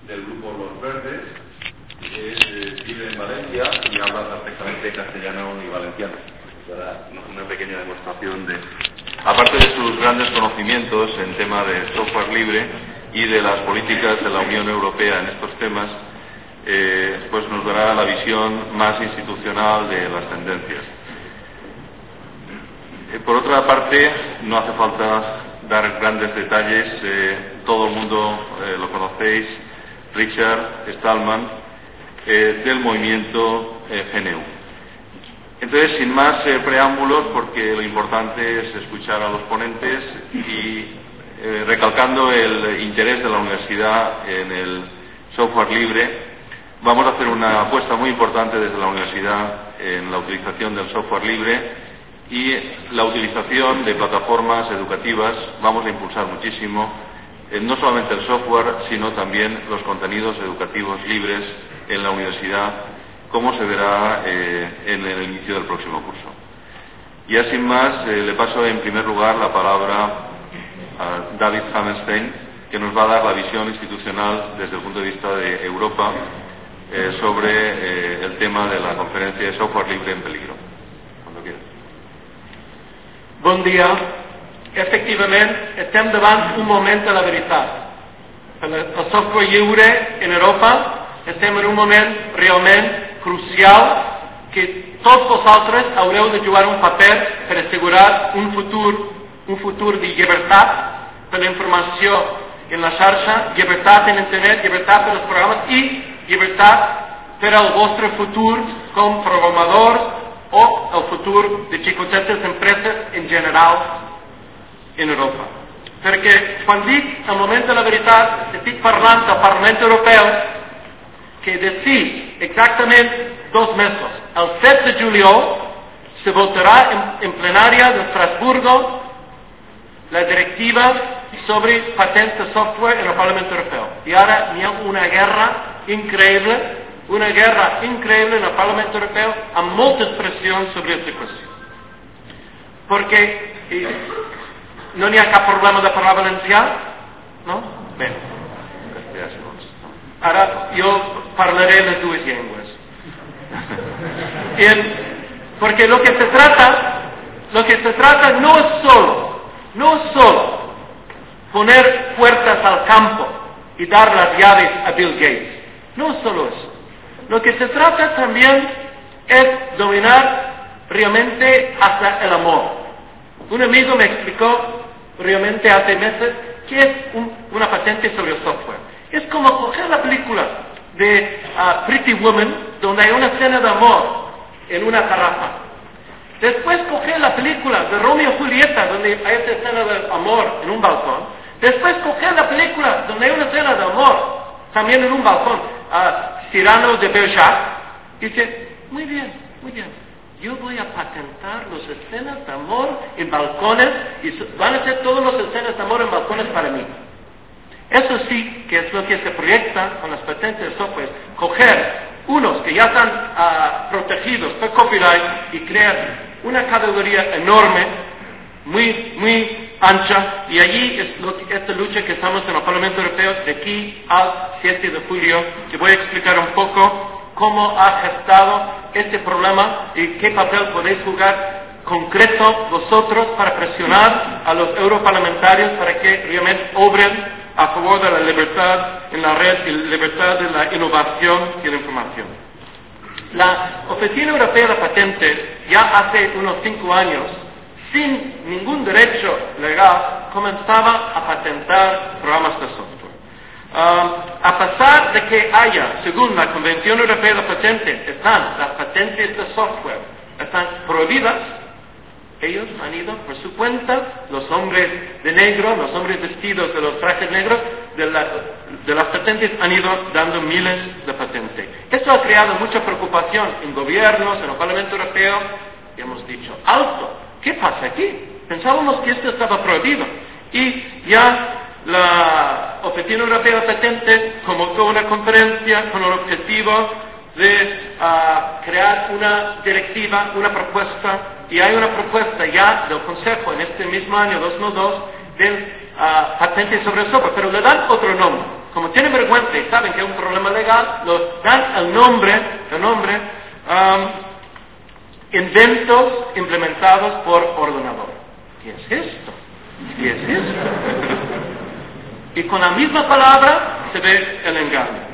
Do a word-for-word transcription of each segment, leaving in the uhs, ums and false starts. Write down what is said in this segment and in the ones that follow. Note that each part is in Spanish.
del grupo Los Verdes, que eh, vive en Valencia y habla perfectamente castellano y valenciano. Dará una pequeña demostración de, aparte de sus grandes conocimientos en tema de software libre y de las políticas de la Unión Europea en estos temas, eh, pues nos dará la visión más institucional de las tendencias. Eh, por otra parte, no hace falta dar grandes detalles, eh, todo el mundo eh, lo conocéis, Richard Stallman, eh, del movimiento eh, G N U. Entonces, sin más eh, preámbulos, porque lo importante es escuchar a los ponentes y eh, recalcando el interés de la universidad en el software libre, vamos a hacer una apuesta muy importante desde la universidad en la utilización del software libre y la utilización de plataformas educativas. Vamos a impulsar muchísimo eh, no solamente el software, sino también los contenidos educativos libres en la universidad, como se verá eh, en el inicio del próximo curso. Ya sin más, eh, le paso en primer lugar la palabra a David Hammerstein, que nos va a dar la visión institucional desde el punto de vista de Europa eh, sobre eh, el tema de la conferencia de software libre en peligro. Cuando quiera. Bon dia. Efectivament, estem davant un moment de la veritat. El software lliure en Europa estem en un moment realment crucial que tots vosaltres haureu de jugar un paper per assegurar un futur, un futur de llibertat per la informació en la xarxa, llibertat en internet, llibertat per als programes i llibertat per al vostre futur com programadors o el futur de xicotetes empreses en general en Europa. Perquè quan dic el moment de la veritat estic parlant del Parlament Europeu, que d'ací exactament dos mesos, el set de juliol, se votarà en, en plenària de Estrasburgo la directiva sobre patents de software en el Parlament Europeu. I ara n'hi ha una guerra increïble, una guerra increïble en el Parlament Europeu amb moltes pressions sobre aquesta qüestió. Perquè eh, no n'hi ha cap problema de parlar valencià, no? Bé, ara jo parlaré les dues llengües. Bien, porque lo que se trata, lo que se trata no es solo, no es solo poner puertas al campo y dar las llaves a Bill Gates. No es solo eso. Lo que se trata también es dominar realmente hasta el amor. Un amigo me explicó realmente hace meses qué es un, una patente sobre el software. Es como coger la película de uh, Pretty Woman, donde hay una escena de amor en una garrafa. Después coger la película de Romeo y Julieta, donde hay esa escena de amor en un balcón. Después coger la película donde hay una escena de amor también en un balcón, uh, Cyrano de Bergerac. Dice, muy bien, muy bien, yo voy a patentar las escenas de amor en balcones y van a ser todas las escenas de amor en balcones para mí. Eso sí que es lo que se proyecta con las patentes de software, coger unos que ya están uh, protegidos por copyright y crear una categoría enorme, muy, muy ancha, y allí es lo que, esta lucha que estamos en el Parlamento Europeo de aquí al siete de julio, que voy a explicar un poco cómo ha gestado este problema y qué papel podéis jugar concreto vosotros para presionar a los europarlamentarios para que realmente obren a favor de la libertad en la red y la libertad de la innovación y la información. La Oficina Europea de Patentes ya hace unos cinco años, sin ningún derecho legal, comenzaba a patentar programas de software. Um, a pesar de que haya, según la Convención Europea de Patentes, están las patentes de software, están prohibidas, ellos han ido por su cuenta, los hombres de negro, los hombres vestidos de los trajes negros, de, la, de las patentes han ido dando miles de patentes. Esto ha creado mucha preocupación en gobiernos, en el Parlamento Europeo, y hemos dicho, alto, ¿qué pasa aquí? Pensábamos que esto estaba prohibido. Y ya la Oficina Europea de Patentes convocó una conferencia con el objetivo de uh, crear una directiva, una propuesta, y hay una propuesta ya del Consejo en este mismo año dos mil dos de uh, patentes sobre el software, pero le dan otro nombre. Como tienen vergüenza y saben que legal, lo dan el nombre, el nombre um, inventos implementados por ordenador. ¿Qué es esto? ¿Qué es esto? Y con la misma palabra se ve el engaño.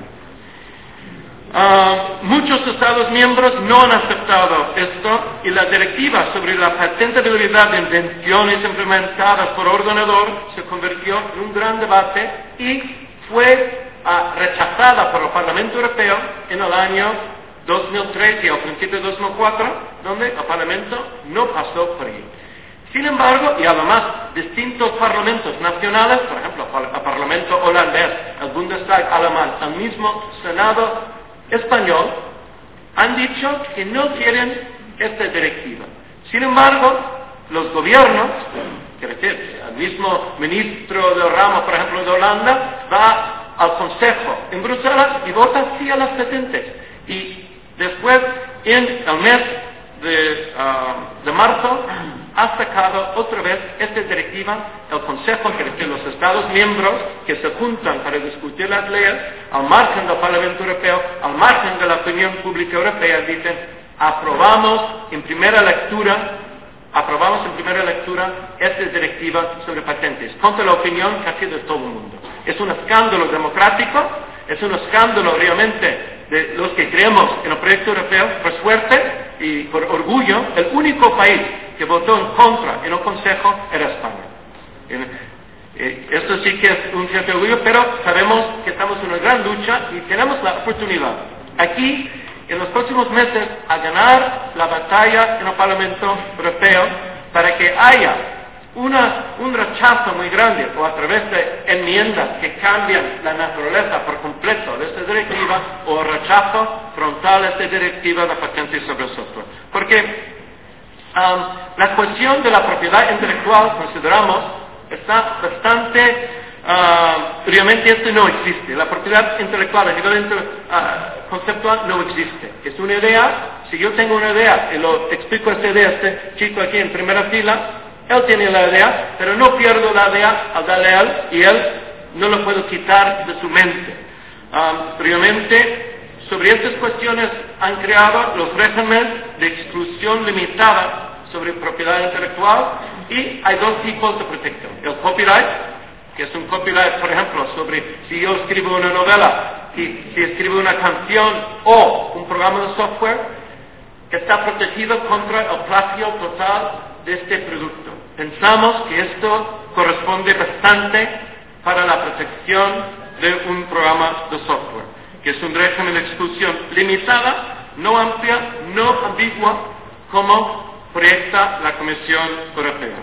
Uh, muchos Estados miembros no han aceptado esto y la directiva sobre la patentabilidad de invenciones implementadas por ordenador se convirtió en un gran debate y fue uh, rechazada por el Parlamento Europeo en el año dos mil tres y al principio de dos mil cuatro, donde el Parlamento no pasó por ahí. Sin embargo, y además, distintos parlamentos nacionales, por ejemplo, el Parlamento holandés, el Bundestag alemán, el mismo Senado español, han dicho que no quieren esta directiva. Sin embargo, los gobiernos, quiero decir, el mismo ministro del ramo, por ejemplo, de Holanda, va al Consejo en Bruselas y vota sí a las patentes. Y después, en el mes de, uh, de marzo, ha sacado otra vez esta directiva. El Consejo, quiere decir, los Estados miembros que se juntan para discutir las leyes, al margen del Parlamento Europeo, al margen de la opinión pública europea, dicen, aprobamos en primera lectura, aprobamos en primera lectura esta directiva sobre patentes, contra la opinión casi de todo el mundo. Es un escándalo democrático, es un escándalo realmente de los que creemos en el proyecto europeo. Por suerte y por orgullo, el único país que votó en contra en el Consejo era España. Esto sí que es un cierto orgullo, pero sabemos que estamos en una gran lucha y tenemos la oportunidad aquí, en los próximos meses, a ganar la batalla en el Parlamento Europeo para que haya una, un rechazo muy grande o a través de enmiendas que cambian la naturaleza por completo de esta directiva o rechazo frontal a esta directiva de patentes sobre software. Porque um, la cuestión de la propiedad intelectual, consideramos, está bastante, uh, realmente esto no existe. La propiedad intelectual a nivel uh, conceptual no existe. Es una idea. Si yo tengo una idea y lo explico esta idea a este chico aquí en primera fila, él tiene la idea, pero no pierdo la idea al darle a él y él no lo puedo quitar de su mente. Um, realmente, sobre estas cuestiones han creado los regímenes de exclusión limitada sobre propiedad intelectual y hay dos tipos de protección. El copyright, que es un copyright, por ejemplo, sobre si yo escribo una novela y si escribo una canción o un programa de software, está protegido contra el plagio total de este producto. Pensamos que esto corresponde bastante para la protección de un programa de software, que es un régimen de exclusión limitada, no amplia, no ambigua, como proyecta la Comisión Europea.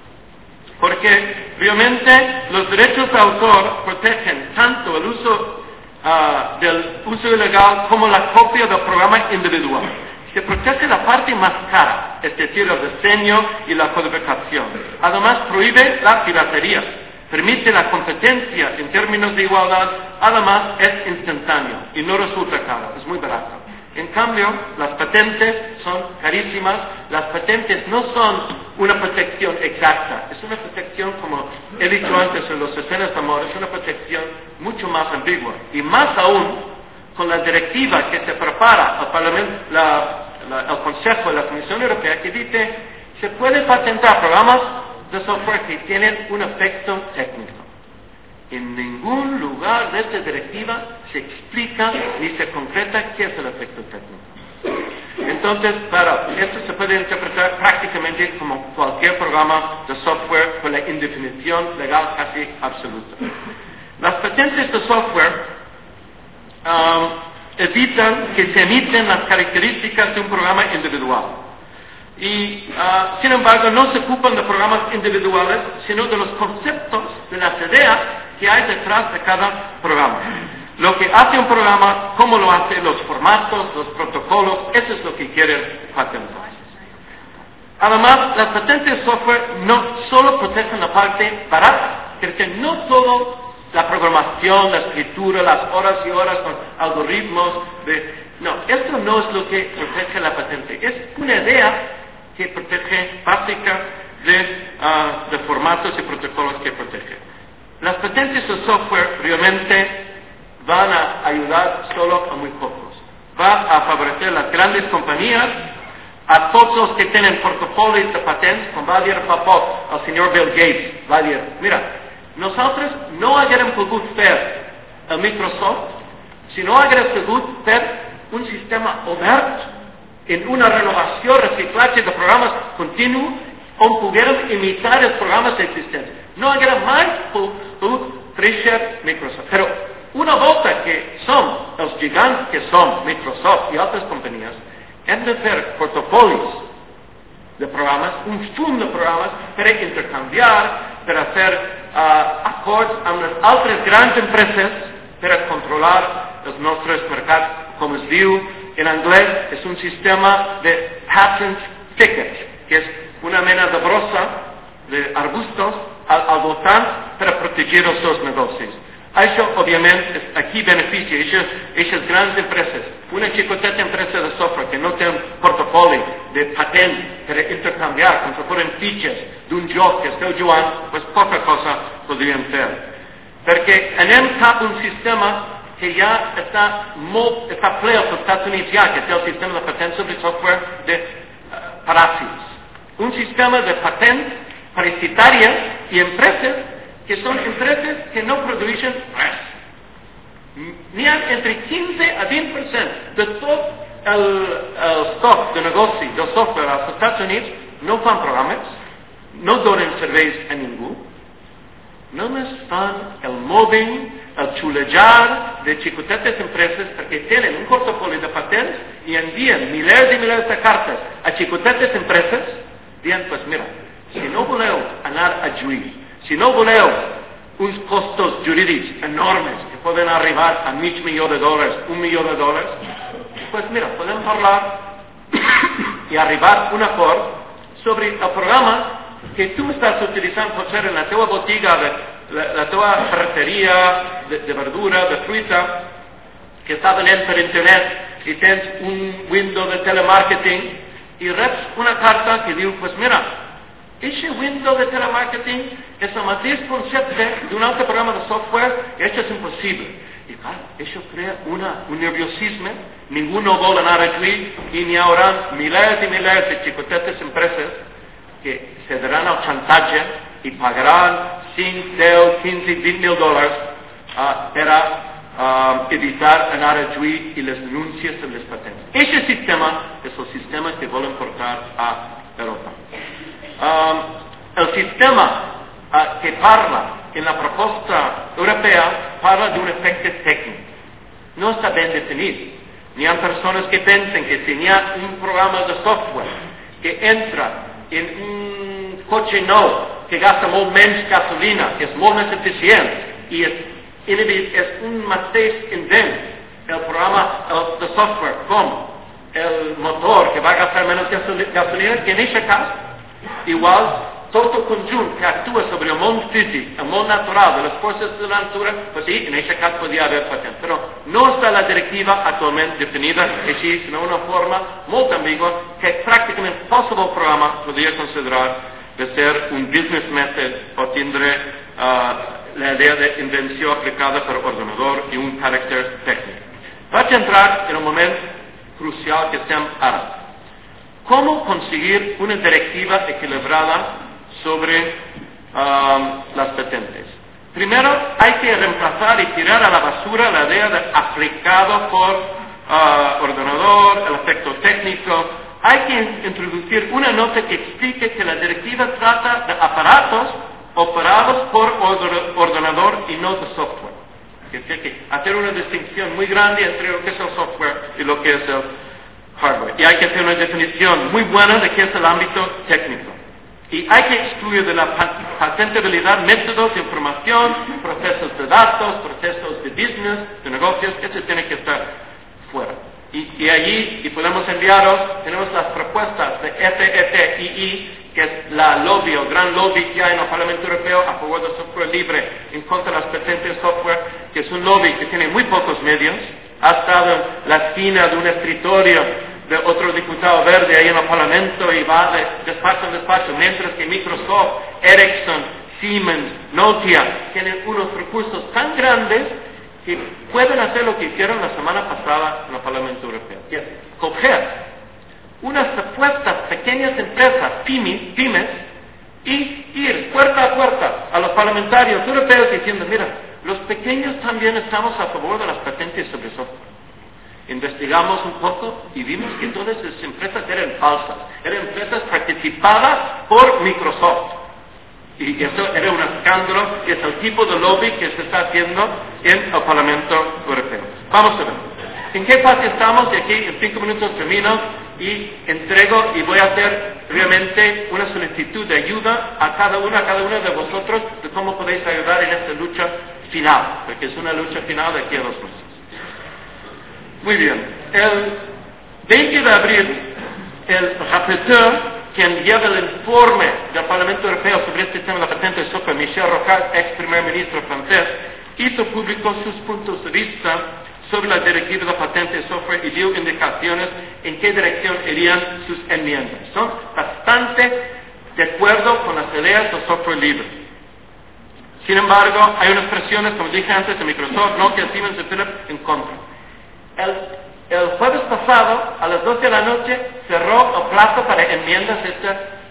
Porque realmente los derechos de autor protegen tanto el uso uh, del uso ilegal como la copia del programa individual. Se protege la parte más cara, es decir, el diseño y la codificación. Además, prohíbe la piratería, permite la competencia en términos de igualdad, además es instantáneo y no resulta caro, es muy barato. En cambio, las patentes son carísimas, las patentes no son una protección exacta, es una protección, como he dicho antes en los escenas de amor, es una protección mucho más ambigua. Y más aún, con la directiva que se prepara al Parlamento, la, la, el Consejo de la Comisión Europea, que dice se puede patentar programas de software que tienen un efecto técnico. En ningún lugar de esta directiva se explica ni se concreta qué es el efecto técnico. Entonces, claro, esto se puede interpretar prácticamente como cualquier programa de software con la indefinición legal casi absoluta. Las patentes de software Um, evitan que se emiten las características de un programa individual. Y, uh, sin embargo, no se ocupan de programas individuales, sino de los conceptos, de las ideas que hay detrás de cada programa. Lo que hace un programa, cómo lo hace, los formatos, los protocolos, eso es lo que quieren patentar. Además, las patentes de software no solo protegen la parte barata, porque no todo la programación, la escritura, las horas y horas con algoritmos. De... No, esto no es lo que protege la patente. Es una idea que protege básica de, uh, de formatos y protocolos que protege. Las patentes de software realmente van a ayudar solo a muy pocos. Va a favorecer las grandes compañías, a todos los que tienen portafolios de patentes, como va a decir papá al señor Bill Gates, va a decir, mira, nosotros no haguérem pogut fer el Microsoft si no haguérem pogut fer un sistema obert en una renovació, reciclatge de programes continu on poguérem imitar els programes existents. No haguérem mai pogut créixer Microsoft. Però una volta que som els gegants que som, Microsoft i altres companyies, hem de fer portafolis de programes, un fum de programes per a intercanviar, per a fer uh, acords amb les altres grans empreses per a controlar els nostres mercats, com es diu en anglès, és un sistema de patent thicket, que és una mena de brossa d'arbustos al, al voltant per a protegir els seus negocis. Això, òbviament, és, aquí beneficia aquestes grans empreses. Una xicoteta empresa de software que no té un portafoli de patent per a intercanviar, com si foren fitxes d'un joc que esteu jugant, doncs poca cosa podríem fer. Perquè anem cap a un sistema que ja està molt, està ple als Estats Units ja, que té el sistema de patent sobre software de uh, paràsits. Un sistema de patent parasitàries i empreses que són empreses que no produeixen res. N'hi ha entre quinze a vint per cent de tot el, el stock de negoci del software als Estats Units no fan programes, no donen serveis a ningú, només fan el mobbing, el xulejar de xicotetes empreses perquè tenen un portafoli de patents i envien milers i milers de cartes a xicotetes empreses dient, pues mira, si no voleu anar a juí, si no voleu uns costos jurídics enormes que poden arribar a mig milió de dòlars, un milió de dòlars, pues mira, podem parlar i arribar a un acord sobre el programa que tu estàs utilitzant potser en la teva botiga, de, la, la teva ferreteria de, de verdura, de fruita, que està venent per internet i tens un window de telemarketing i reps una carta que diu, pues mira, aquest window de telemarketing és el mateix concepte d'un altre programa de software i això és impossible. I clar, això crea una, un nerviosisme, ningú no vol anar a juí i n'hi haurà milers i milers de xicotetes empreses que cederan al xantatge i pagaran cinc, deu, quinze, vint mil dòlars uh, per a uh, evitar anar a juí i les denúncies de les patents. Aquest sistema és el sistema que volen portar a Europa. Um, el sistema uh, que parla en la proposta europea parla d'un efecte tècnic. No està ben definit. N'hi ha persones que pensen que si n'hi ha un programa de software que entra en un cotxe nou que gasta molt menys gasolina, que és molt més eficient i és, és un mateix invent el programa el, de software com el motor que va gastar menys gasolina, que en aquest cas igual tot el conjunt que actua sobre el món físic, el món natural de les forces de la natura, pues sí, en aquest cas podria haver patent, però no està la directiva actualment definida així, sinó una forma molt ambigua que pràcticament qualsevol programa podria considerar de ser un business method o tindre uh, la idea d'invenció aplicada per ordenador i un caràcter tècnic. Vaig entrar en el moment crucial que estem ara. ¿Cómo conseguir una directiva equilibrada sobre um, las patentes? Primero, hay que reemplazar y tirar a la basura la idea de aplicado por uh, ordenador, el efecto técnico. Hay que introducir una nota que explique que la directiva trata de aparatos operados por ordenador y no de software. Que hay que hacer una distinción muy grande entre lo que es el software y lo que es el hardware. Y hay que hacer una definición muy buena de qué es el ámbito técnico. Y hay que excluir de la patentabilidad métodos de información, procesos de datos, procesos de business, de negocios, eso tiene que estar fuera. Y, y allí, y podemos enviaros, tenemos las propuestas de F F I I, que es la lobby, el gran lobby que hay en el Parlamento Europeo a favor del software libre en contra de las patentes de software, que es un lobby que tiene muy pocos medios, ha estado en la esquina de un escritorio de otro diputado verde ahí en el Parlamento y va de despacho en despacho, mientras que Microsoft, Ericsson, Siemens, Nokia tienen unos recursos tan grandes Y pueden hacer lo que hicieron la semana pasada en el Parlamento Europeo, que es coger unas supuestas pequeñas empresas, pymes, pymes, y ir puerta a puerta a los parlamentarios europeos diciendo, mira, los pequeños también estamos a favor de las patentes sobre software. Investigamos un poco y vimos que todas esas empresas eran falsas, eran empresas participadas por Microsoft. Y eso era un escándalo, y es el tipo de lobby que se está haciendo en el Parlamento Europeo. Vamos a ver. ¿En qué fase estamos? Y aquí en cinco minutos termino y entrego y voy a hacer realmente una solicitud de ayuda a cada uno, a cada uno de vosotros de cómo podéis ayudar en esta lucha final, porque es una lucha final de aquí a dos meses. Muy bien. El veinte de abril, el rapporteur, quien lleva el informe del Parlamento Europeo sobre este tema de la patente de software, Michel Rocard, ex primer ministro francés, hizo público sus puntos de vista sobre la directiva de la patente de software y dio indicaciones en qué dirección irían sus enmiendas. Son bastante de acuerdo con las ideas del software libre. Sin embargo, hay unas presiones, como dije antes, de Microsoft, Nokia, Siemens y Philips en contra. El, el jueves pasado, a las doce de la noche, cerró el plazo para enmiendas esta,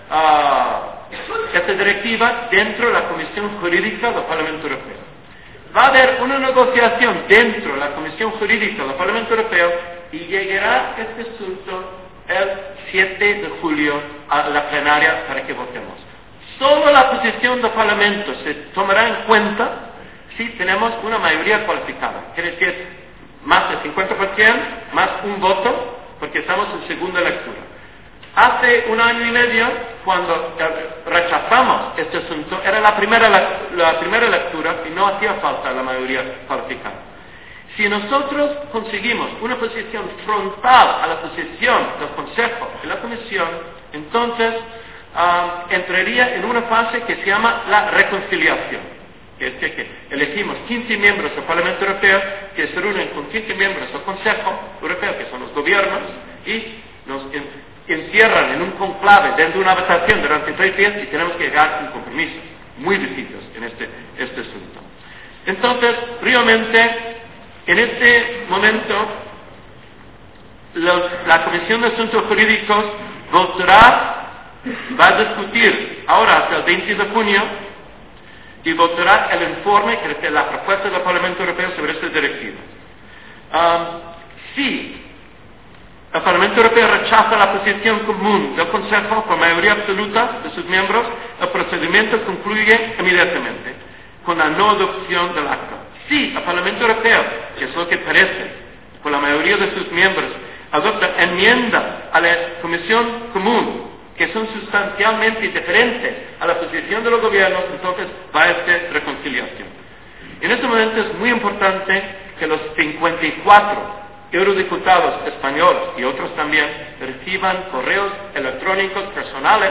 uh, esta directiva dentro de la Comisión Jurídica del Parlamento Europeo. Va a haber una negociación dentro de la Comisión Jurídica del Parlamento Europeo y llegará este asunto el siete de julio a la plenaria para que votemos. Solo la posición del Parlamento se tomará en cuenta si tenemos una mayoría cualificada. Quiere decir, más del cincuenta por ciento, más un voto, porque estamos en segunda lectura. Hace un año y medio, cuando rechazamos este asunto, era la primera, la primera lectura y no hacía falta la mayoría cualificada. Si nosotros conseguimos una posición frontal a la posición del Consejo y la Comisión, entonces uh, entraría en una fase que se llama la reconciliación. Que es que, que elegimos quince miembros del Parlamento Europeo que se reúnen con quince miembros del Consejo Europeo, que son los gobiernos, y nos en, encierran en un conclave dentro de una votación durante tres días y tenemos que llegar a un compromiso. Muy difícil en este, este asunto. Entonces, realmente, en este momento, los, la Comisión de Asuntos Jurídicos votará, va a discutir ahora hasta el veinte de junio, y votará el informe, que es la propuesta del Parlamento Europeo sobre esta directiva. Um, si el Parlamento Europeo rechaza la posición común del Consejo por mayoría absoluta de sus miembros, el procedimiento concluye inmediatamente con la no adopción del acta. Si el Parlamento Europeo, que es lo que parece, por la mayoría de sus miembros, adopta enmiendas a la Comisión Común, que son sustancialmente diferentes a la posición de los gobiernos, entonces va a haber reconciliación. En este momento es muy importante que los cincuenta y cuatro eurodiputados españoles y otros también reciban correos electrónicos personales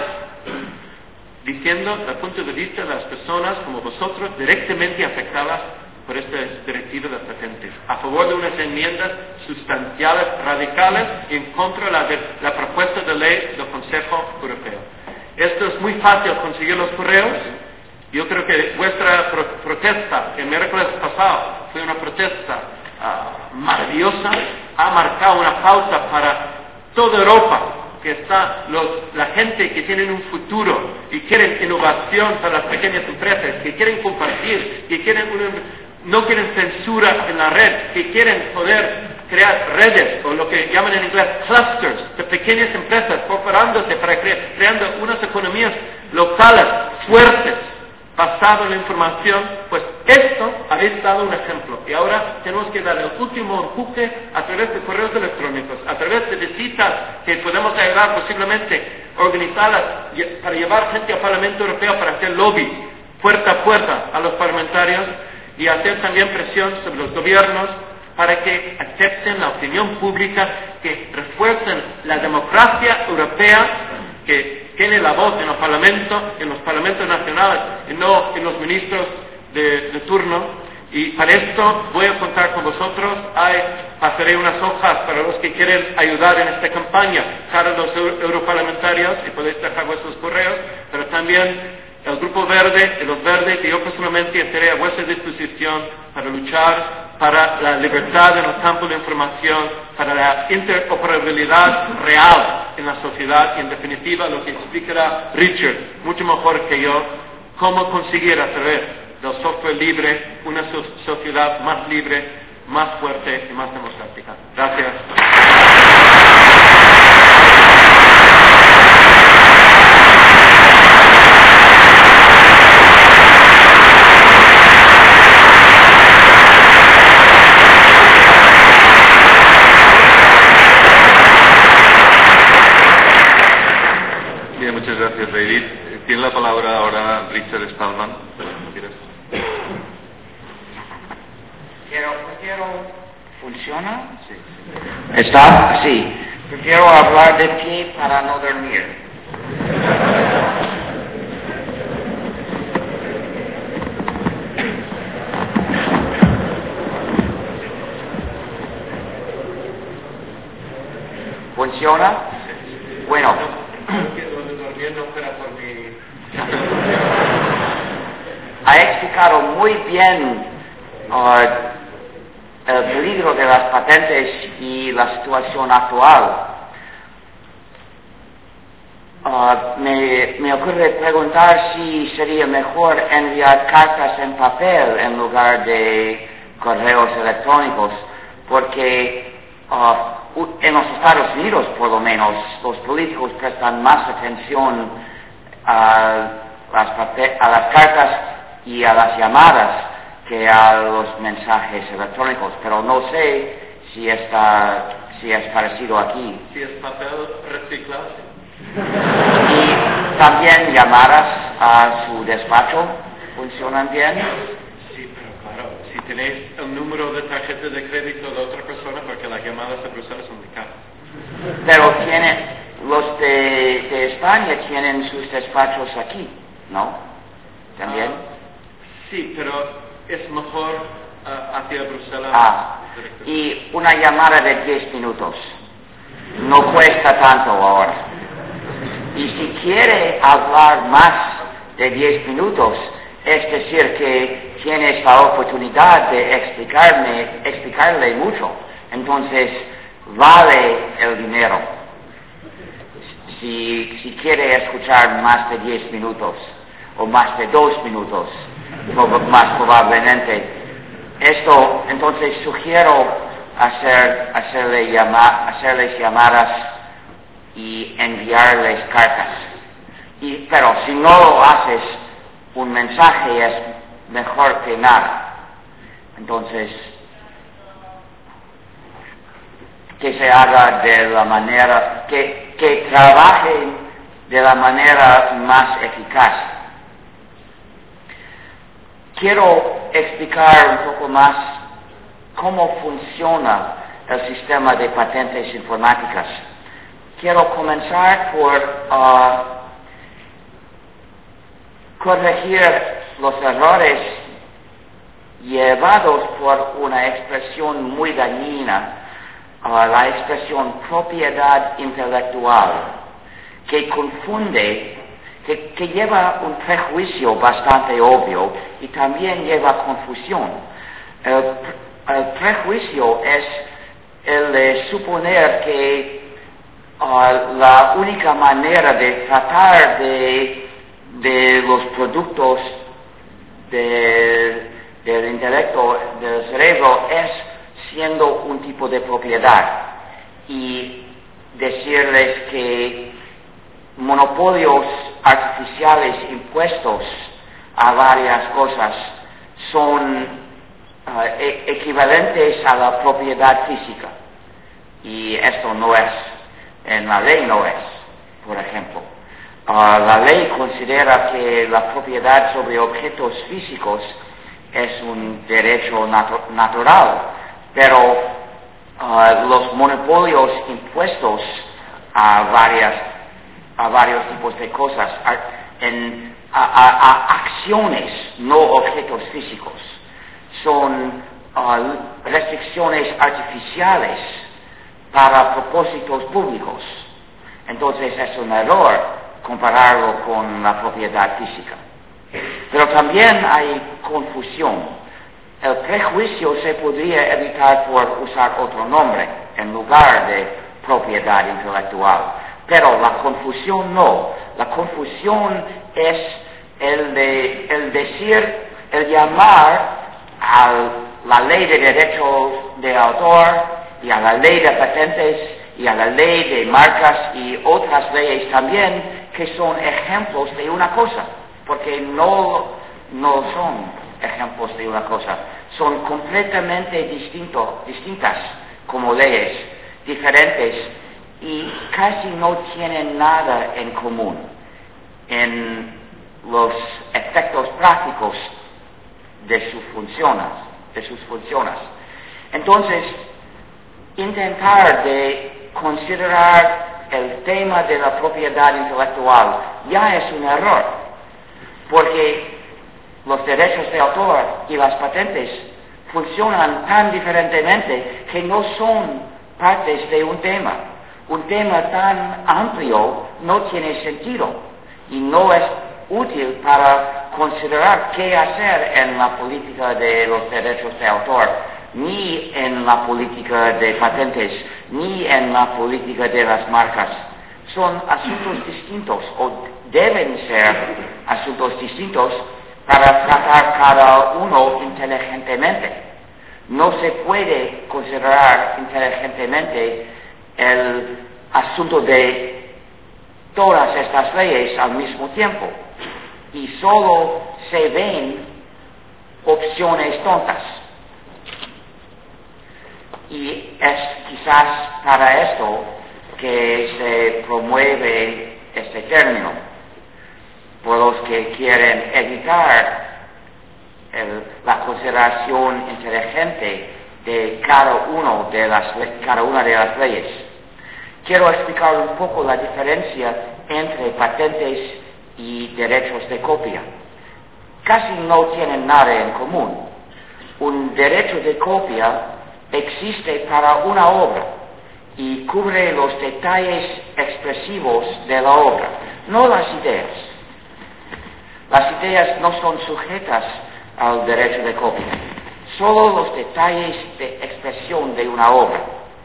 diciendo el punto de vista de las personas como vosotros directamente afectadas por esta directiva de patentes, a favor de unas enmiendas sustanciales, radicales, y en contra de la, de la propuesta de ley del Consejo Europeo. Esto es muy fácil conseguir los correos. Yo creo que vuestra pro protesta el miércoles pasado fue una protesta uh, maravillosa, ha marcado una pauta para toda Europa, que está los, la gente que tiene un futuro y quieren innovación para las pequeñas empresas, que quieren compartir, que quieren una, no quieren censura en la red, que quieren poder crear redes, o lo que llaman en inglés clusters, de pequeñas empresas cooperándose para crear, creando unas economías locales fuertes, basado en la información. Pues esto habéis dado un ejemplo, y ahora tenemos que dar el último empuje a través de correos electrónicos, a través de visitas que podemos ayudar posiblemente organizadas para llevar gente al Parlamento Europeo para hacer lobby puerta a puerta a los parlamentarios, y hacer también presión sobre los gobiernos para que acepten la opinión pública, que refuercen la democracia europea, que tiene la voz en los parlamentos, en los parlamentos nacionales, y no en los ministros de, de turno. Y para esto voy a contar con vosotros. Hay, pasaré unas hojas para los que quieren ayudar en esta campaña, para los europarlamentarios, y podéis dejar vuestros correos, pero también el Grupo Verde y los Verdes, que yo personalmente estaré a vuestra disposición para luchar para la libertad en el campo de información, para la interoperabilidad real en la sociedad y en definitiva lo que explicará Richard mucho mejor que yo, cómo conseguir a través del software libre una so- sociedad más libre, más fuerte y más democrática. Gracias. Bien, muchas gracias, David. Tiene la palabra ahora Richard Stallman. Quiero, prefiero... ¿Funciona? Sí. ¿Está? Sí. Prefiero hablar de pie para no dormir. ¿Funciona? Bueno. Ha explicado muy bien uh, el peligro de las patentes y la situación actual. Uh, me, me ocurre preguntar si sería mejor enviar cartas en papel en lugar de correos electrónicos, porque uh, en los Estados Unidos, por lo menos, los políticos prestan más atención a las, a las cartas y a las llamadas que a los mensajes electrónicos, pero no sé si está, si es parecido aquí. Si es papel reciclado. Y también llamadas a su despacho funcionan bien. Sí, pero claro, si tenéis el número de tarjeta de crédito de otra persona, porque las llamadas a Bruselas son muy caras. Pero tienen, los de, de España tienen sus despachos aquí, ¿no? ¿También? Uh, sí, pero es mejor uh, hacia Bruselas. Ah, y una llamada de diez minutos. No cuesta tanto ahora. Y si quiere hablar más de diez minutos, es decir, que tienes la oportunidad de explicarme, explicarle mucho, entonces vale el dinero. Si, si quiere escuchar más de diez minutos, o más de dos minutos, más probablemente. Esto, entonces sugiero hacer, hacerle llama, hacerles llamadas y enviarles cartas. Y, pero si no lo haces, un mensaje es mejor que nada. Entonces, que se haga de la manera, que, que trabaje de la manera más eficaz. Quiero explicar un poco más cómo funciona el sistema de patentes informáticas. Quiero comenzar por uh, corregir los errores llevados por una expresión muy dañina, uh, la expresión propiedad intelectual, que confunde, que, que lleva un prejuicio bastante obvio y también lleva confusión. El, el prejuicio es el de suponer que Uh, la única manera de tratar de, de los productos de, del intelecto del cerebro es siendo un tipo de propiedad y decirles que monopolios artificiales impuestos a varias cosas son uh, e- equivalentes a la propiedad física, y esto no es. En la ley no es, por ejemplo. Uh, la ley considera que la propiedad sobre objetos físicos es un derecho natu- natural, pero uh, los monopolios impuestos a varias, a varios tipos de cosas, a, en, a, a, a acciones, no objetos físicos, son uh, restricciones artificiales para propósitos públicos. Entonces es un error compararlo con la propiedad física. Pero también hay confusión. el prejuicio se podría evitar por usar otro nombre en lugar de propiedad intelectual. Pero la confusión no. La confusión es el, de, el decir, el llamar a la ley de derechos de autor y a la ley de patentes y a la ley de marcas y otras leyes también que son ejemplos de una cosa, porque no, no son ejemplos de una cosa, son completamente distinto, distintas como leyes, diferentes y casi no tienen nada en común en los efectos prácticos de sus funciones, de sus funciones. Entonces, intentar de considerar el tema de la propiedad intelectual ya es un error, porque los derechos de autor y las patentes funcionan tan diferentemente que no son partes de un tema. Un tema tan amplio no tiene sentido y no es útil para considerar qué hacer en la política de los derechos de autor, ni en la política de patentes, ni en la política de las marcas. Son asuntos distintos, o deben ser asuntos distintos, para tratar cada uno inteligentemente. No se puede considerar inteligentemente el asunto de todas estas leyes al mismo tiempo, y solo se ven opciones tontas. Y es quizás para esto que se promueve este término, por los que quieren evitar el, la consideración inteligente de cada, uno de las, cada una de las leyes. Quiero explicar un poco la diferencia entre patentes y derechos de copia. Casi no tienen nada en común. Un derecho de copia existe para una obra y cubre los detalles expresivos de la obra, no las ideas. Las ideas no son sujetas al derecho de copia, solo los detalles de expresión de una obra.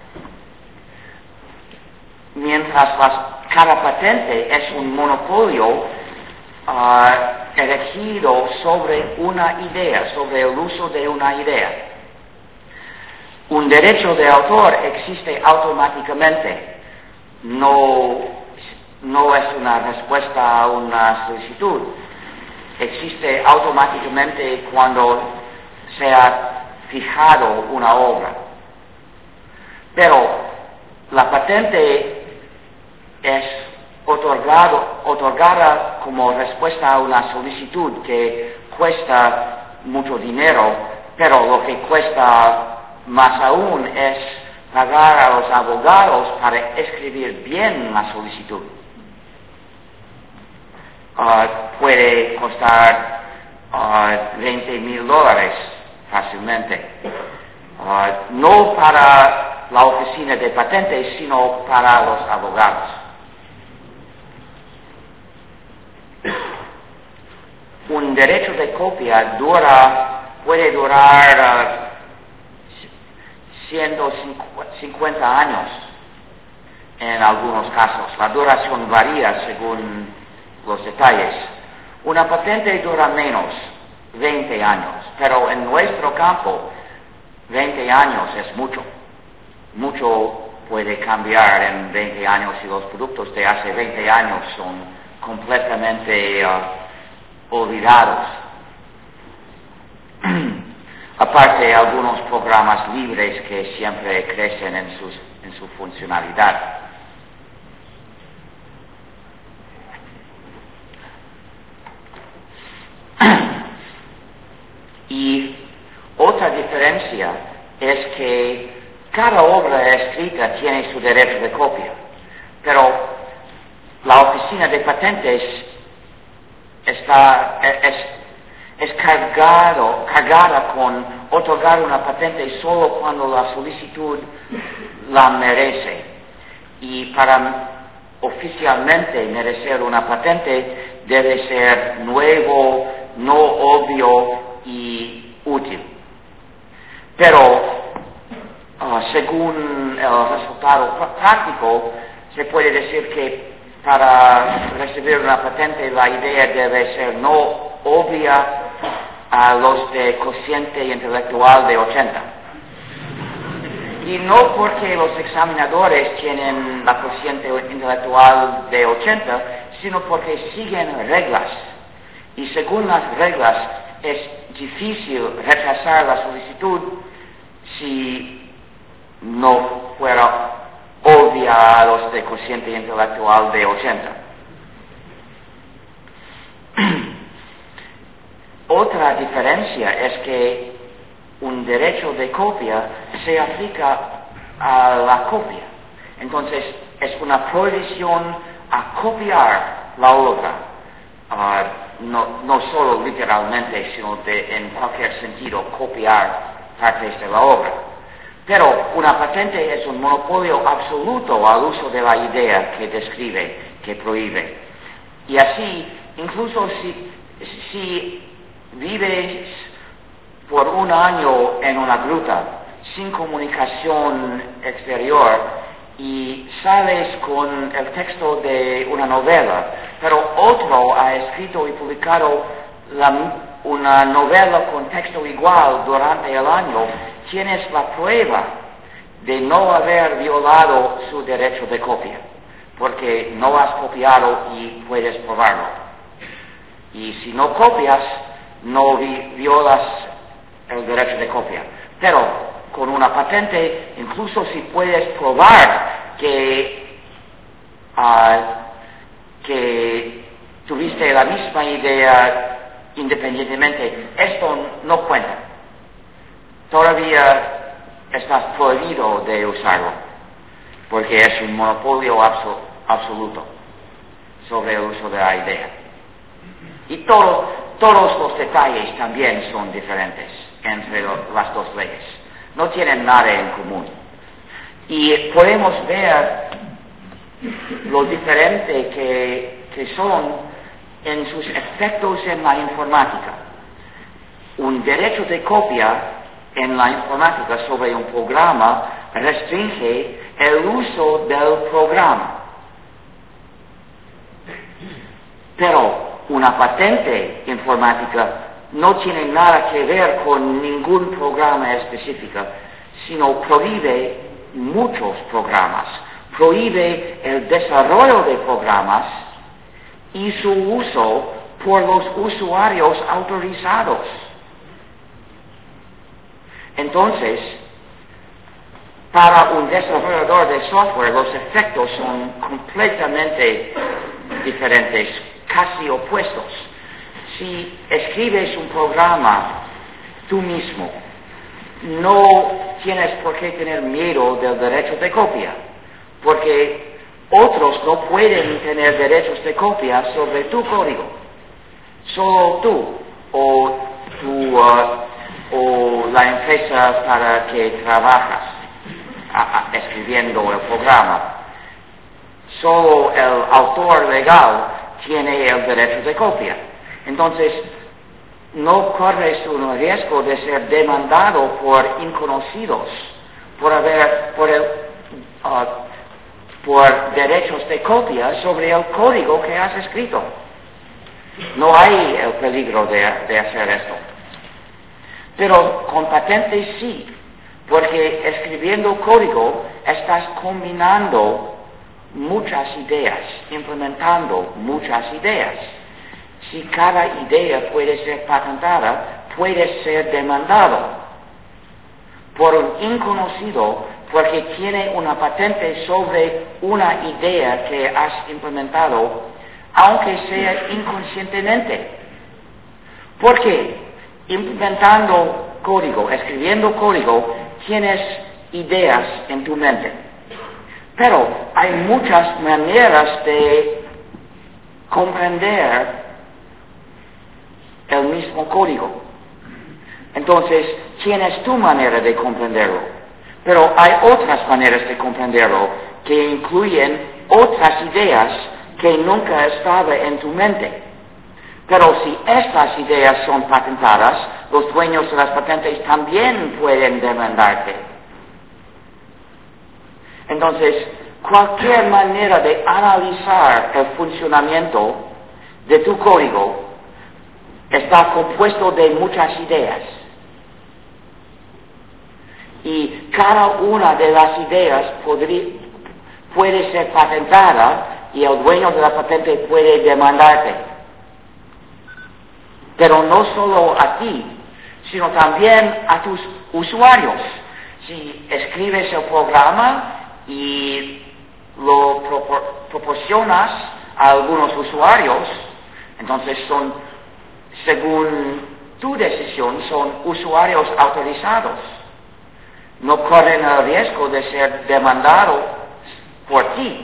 Mientras las, cada patente es un monopolio uh, erigido sobre una idea, sobre el uso de una idea. Un derecho de autor existe automáticamente, no, no es una respuesta a una solicitud. Existe automáticamente cuando se ha fijado una obra. Pero la patente es otorgado, otorgada como respuesta a una solicitud que cuesta mucho dinero, pero lo que cuesta más aún es pagar a los abogados para escribir bien la solicitud. Uh, puede costar uh, veinte mil dólares fácilmente. Uh, no para la oficina de patentes, sino para los abogados. Un derecho de copia dura, puede durar uh, ciento cincuenta años en algunos casos. La duración varía según los detalles. Una patente dura menos, veinte años, pero en nuestro campo veinte años es mucho. Mucho puede cambiar en veinte años y los productos de hace veinte años son completamente uh, olvidados. Aparte, algunos programas libres que siempre crecen en, sus, en su funcionalidad. Y otra diferencia es que cada obra escrita tiene su derecho de copia, pero la oficina de patentes está, es, es cargado, cargada con otorgar una patente solo cuando la solicitud la merece. Y para oficialmente merecer una patente debe ser nuevo, no obvio y útil. pero uh, según el resultado pr- práctico, se puede decir que para recibir una patente la idea debe ser no obvia a los de cociente intelectual de ochenta. Y no porque los examinadores tienen la cociente intelectual de ochenta, sino porque siguen reglas. Y según las reglas es difícil rechazar la solicitud si no fuera obvia a los de cociente intelectual de ochenta. Otra diferencia es que un derecho de copia se aplica a la copia. Entonces, es una prohibición a copiar la obra, uh, no, no solo literalmente, sino de, en cualquier sentido, copiar partes de la obra. Pero una patente es un monopolio absoluto al uso de la idea que describe, que prohíbe. Y así, incluso si, si vives por un año en una gruta, sin comunicación exterior, y sales con el texto de una novela, pero otro ha escrito y publicado la, una novela con texto igual durante el año, tienes la prueba de no haber violado su derecho de copia, porque no has copiado y puedes probarlo. Y si no copias, no vi- violas el derecho de copia. Pero con una patente, incluso si puedes probar que, uh, que tuviste la misma idea independientemente, esto no cuenta. Todavía estás prohibido de usarlo, porque es un monopolio abso- absoluto sobre el uso de la idea. Y todo, todos los detalles también son diferentes entre lo, las dos leyes. No tienen nada en común. Y podemos ver lo diferente que, que son en sus efectos en la informática. Un derecho de copia en la informática sobre un programa restringe el uso del programa. Pero una patente informática no tiene nada que ver con ningún programa específico, sino prohíbe muchos programas, prohíbe el desarrollo de programas y su uso por los usuarios autorizados. Entonces, para un desarrollador de software los efectos son completamente diferentes, casi opuestos. Si escribes un programa tú mismo, no tienes por qué tener miedo del derecho de copia, porque otros no pueden tener derechos de copia sobre tu código. Solo tú o, tu, uh, o la empresa para que trabajas a, a, escribiendo el programa. Solo el autor legal tiene el derecho de copia. Entonces, no corres un riesgo de ser demandado por inconocidos, por haber, por el, uh, por derechos de copia sobre el código que has escrito. No hay el peligro de, de hacer esto. Pero con patentes sí, porque escribiendo código estás combinando muchas ideas, implementando muchas ideas. Si cada idea puede ser patentada, puede ser demandado por un inconocido porque tiene una patente sobre una idea que has implementado, aunque sea inconscientemente. Porque implementando código, escribiendo código, tienes ideas en tu mente. Pero hay muchas maneras de comprender el mismo código. Entonces, tienes tu manera de comprenderlo. Pero hay otras maneras de comprenderlo que incluyen otras ideas que nunca estaban en tu mente. Pero si estas ideas son patentadas, los dueños de las patentes también pueden demandarte. Entonces, cualquier manera de analizar el funcionamiento de tu código está compuesto de muchas ideas. Y cada una de las ideas podría, puede ser patentada y el dueño de la patente puede demandarte. Pero no solo a ti, sino también a tus usuarios. Si escribes el programa y lo propor- proporcionas a algunos usuarios, entonces son, según tu decisión, son usuarios autorizados. No corren el riesgo de ser demandados por ti.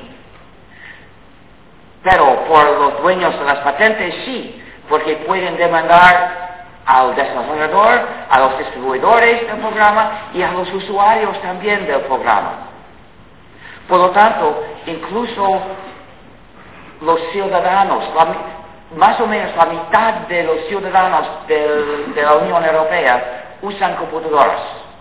Pero por los dueños de las patentes sí, porque pueden demandar al desarrollador, a los distribuidores del programa y a los usuarios también del programa. Por lo tanto, incluso los ciudadanos, la, más o menos la mitad de los ciudadanos del, de la Unión Europea usan computadoras.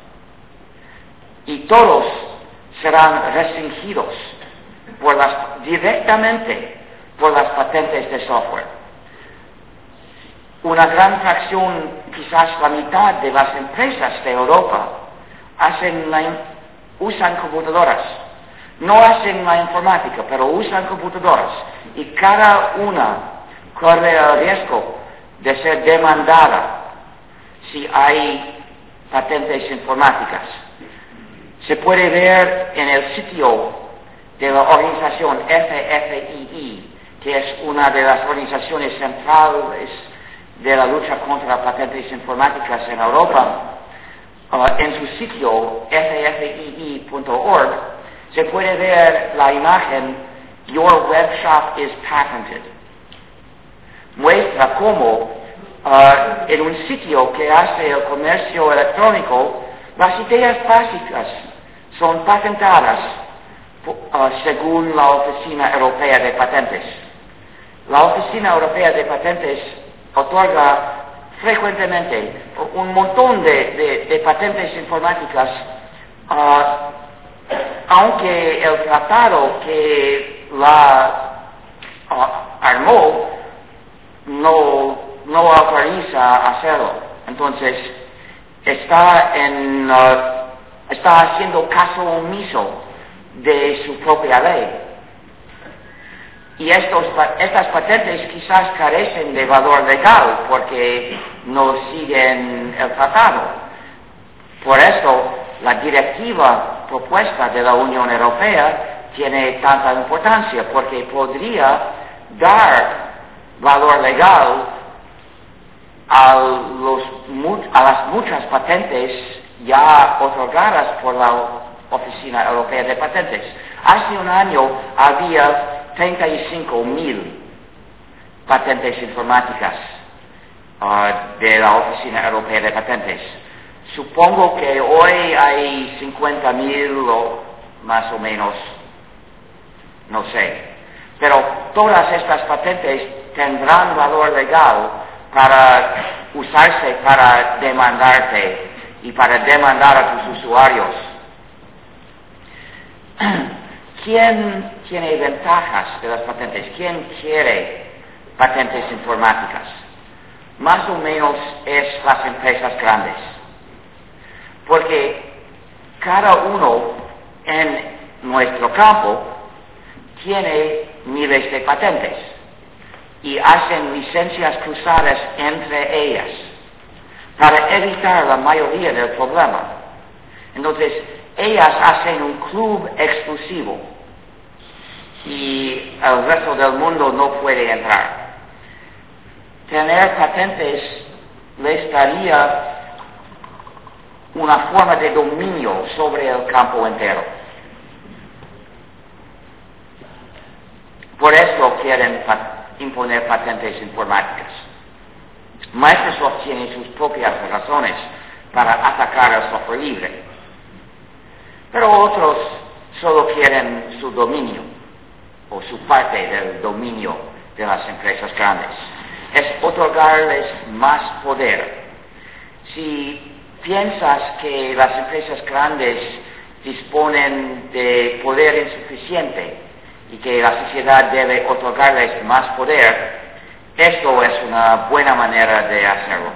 Y todos serán restringidos por las, directamente por las patentes de software. Una gran fracción, quizás la mitad de las empresas de Europa, hacen la, usan computadoras. No hacen la informática, pero usan computadoras. Y cada una corre el riesgo de ser demandada si hay patentes informáticas. Se puede ver en el sitio de la organización F F I I, que es una de las organizaciones centrales de la lucha contra patentes informáticas en Europa. Uh, en su sitio F F I I punto org se puede ver la imagen "Your web shop is patented". Muestra cómo uh, en un sitio que hace el comercio electrónico, las ideas básicas son patentadas uh, según la Oficina Europea de Patentes. La Oficina Europea de Patentes otorga frecuentemente un montón de, de, de patentes informáticas, uh, aunque el tratado que la uh, armó no, no autoriza hacerlo. Entonces, está, en, uh, está haciendo caso omiso de su propia ley. Y estos, estas patentes quizás carecen de valor legal porque no siguen el tratado. Por eso, la directiva propuesta de la Unión Europea tiene tanta importancia, porque podría dar valor legal a, los, a las muchas patentes ya otorgadas por la Oficina Europea de Patentes. Hace un año había treinta y cinco mil patentes informáticas uh, de la Oficina Europea de Patentes. Supongo que hoy hay cincuenta mil o más o menos, no sé. Pero todas estas patentes tendrán valor legal para usarse para demandarte y para demandar a tus usuarios. ¿Quién tiene ventajas de las patentes? ¿Quién quiere patentes informáticas? Más o menos es las empresas grandes. Porque cada uno en nuestro campo tiene miles de patentes y hacen licencias cruzadas entre ellas para evitar la mayoría del problema. Entonces, ellas hacen un club exclusivo y el resto del mundo no puede entrar. Tener patentes les daría una forma de dominio sobre el campo entero. Por eso quieren pat- imponer patentes informáticas. Microsoft tiene sus propias razones para atacar el software libre, pero otros solo quieren su dominio o su parte del dominio de las empresas grandes. Es otorgarles más poder Si piensas que las empresas grandes disponen de poder insuficiente y que la sociedad debe otorgarles más poder, esto es una buena manera de hacerlo.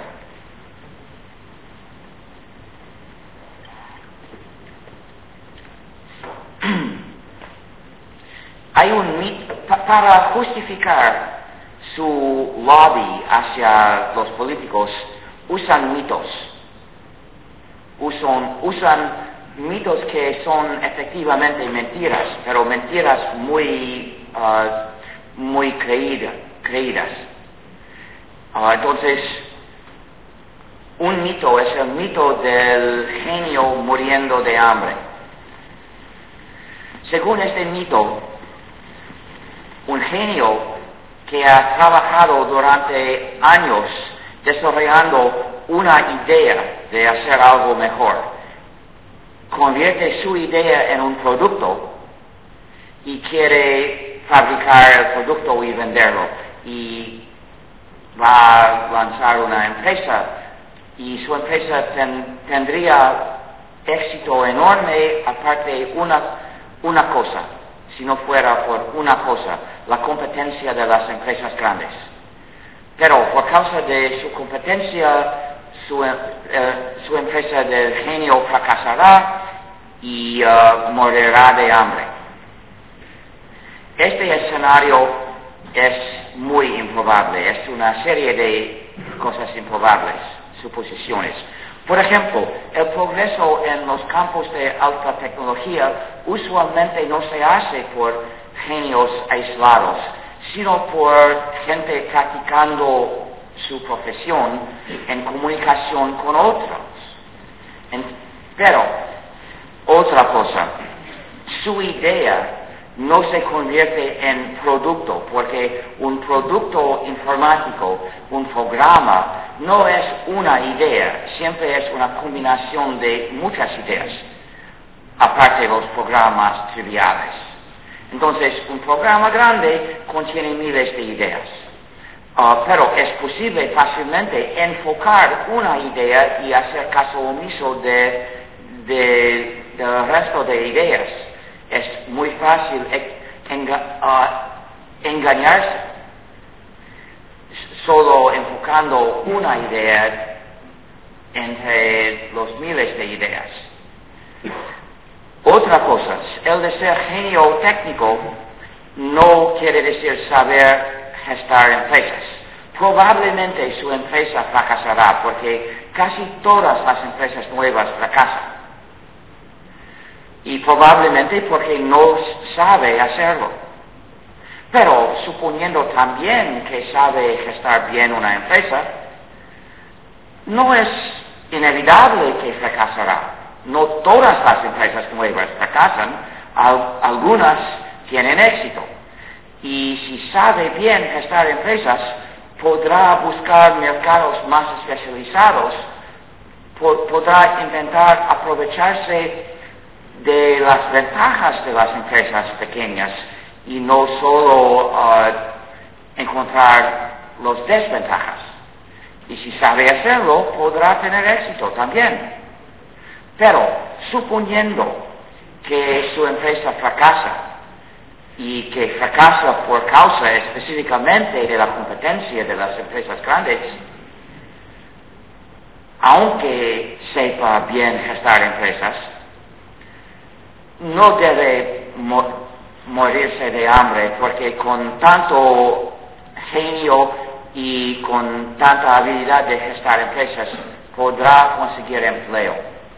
Hay un mito, para justificar su lobby hacia los políticos, usan mitos. Usan, usan mitos que son efectivamente mentiras, pero mentiras muy, uh, muy creída, creídas. Uh, entonces, un mito es el mito del genio muriendo de hambre. Según este mito, un genio que ha trabajado durante años desarrollando una idea de hacer algo mejor, convierte su idea en un producto y quiere fabricar el producto y venderlo, y va a lanzar una empresa, y su empresa ten, tendría éxito enorme, aparte una, una cosa, si no fuera por una cosa, la competencia de las empresas grandes. Pero por causa de su competencia, su, eh, su empresa del genio fracasará y uh, morirá de hambre. Este escenario es muy improbable, es una serie de cosas improbables, suposiciones. Por ejemplo, el progreso en los campos de alta tecnología usualmente no se hace por genios aislados, sino por gente practicando su profesión en comunicación con otros. En, pero, otra cosa, su idea no se convierte en producto, porque un producto informático, un programa, no es una idea, siempre es una combinación de muchas ideas, aparte de los programas triviales. Entonces, un programa grande contiene miles de ideas, uh, pero es posible fácilmente enfocar una idea y hacer caso omiso de, de, del resto de ideas. Es muy fácil enga, uh, engañarse solo enfocando una idea entre los miles de ideas. Otra cosa, el de ser genio técnico no quiere decir saber gestar empresas. Probablemente su empresa fracasará porque casi todas las empresas nuevas fracasan. Y probablemente porque no sabe hacerlo. Pero suponiendo también que sabe gestar bien una empresa, no es inevitable que fracasará. No todas las empresas nuevas fracasan, al, algunas tienen éxito. Y si sabe bien gestar empresas, podrá buscar mercados más especializados, po, podrá intentar aprovecharse de las ventajas de las empresas pequeñas y no solo uh, encontrar las desventajas. Y si sabe hacerlo, podrá tener éxito también. Pero, suponiendo que su empresa fracasa y que fracasa por causa específicamente de la competencia de las empresas grandes, aunque sepa bien gestar empresas, no debe mo- morirse de hambre, porque con tanto genio y con tanta habilidad de gestar empresas podrá conseguir empleo.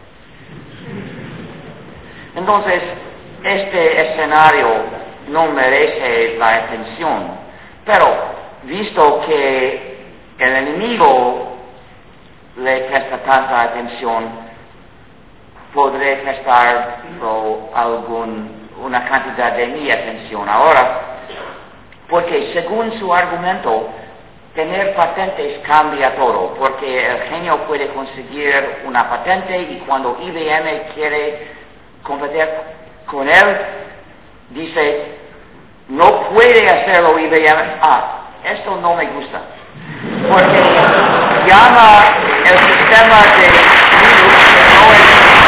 Entonces, este escenario no merece la atención, pero visto que el enemigo le presta tanta atención, podré prestar algún, una cantidad de mi atención ahora, porque según su argumento, tener patentes cambia todo, porque el genio puede conseguir una patente y cuando I B M quiere competir con él, dice, no puede hacerlo I B M. Ah, esto no me gusta, porque llama el sistema de Linux, que no es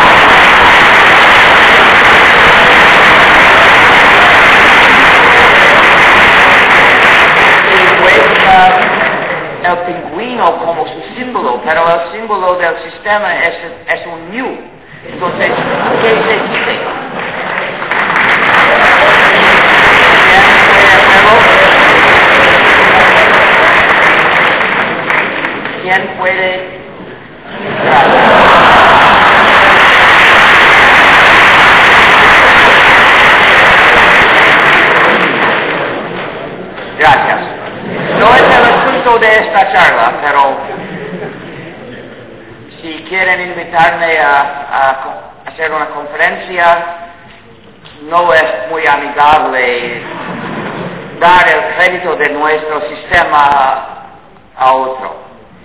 el pingüino como su símbolo, pero el símbolo del sistema es, es un mu. Entonces, ¿qué se dice? ¿Quién puede hacerlo? Gracias. No es el asunto de esta charla, pero si quieren invitarme a, a hacer una conferencia, no es muy amigable dar el crédito de nuestro sistema a otro.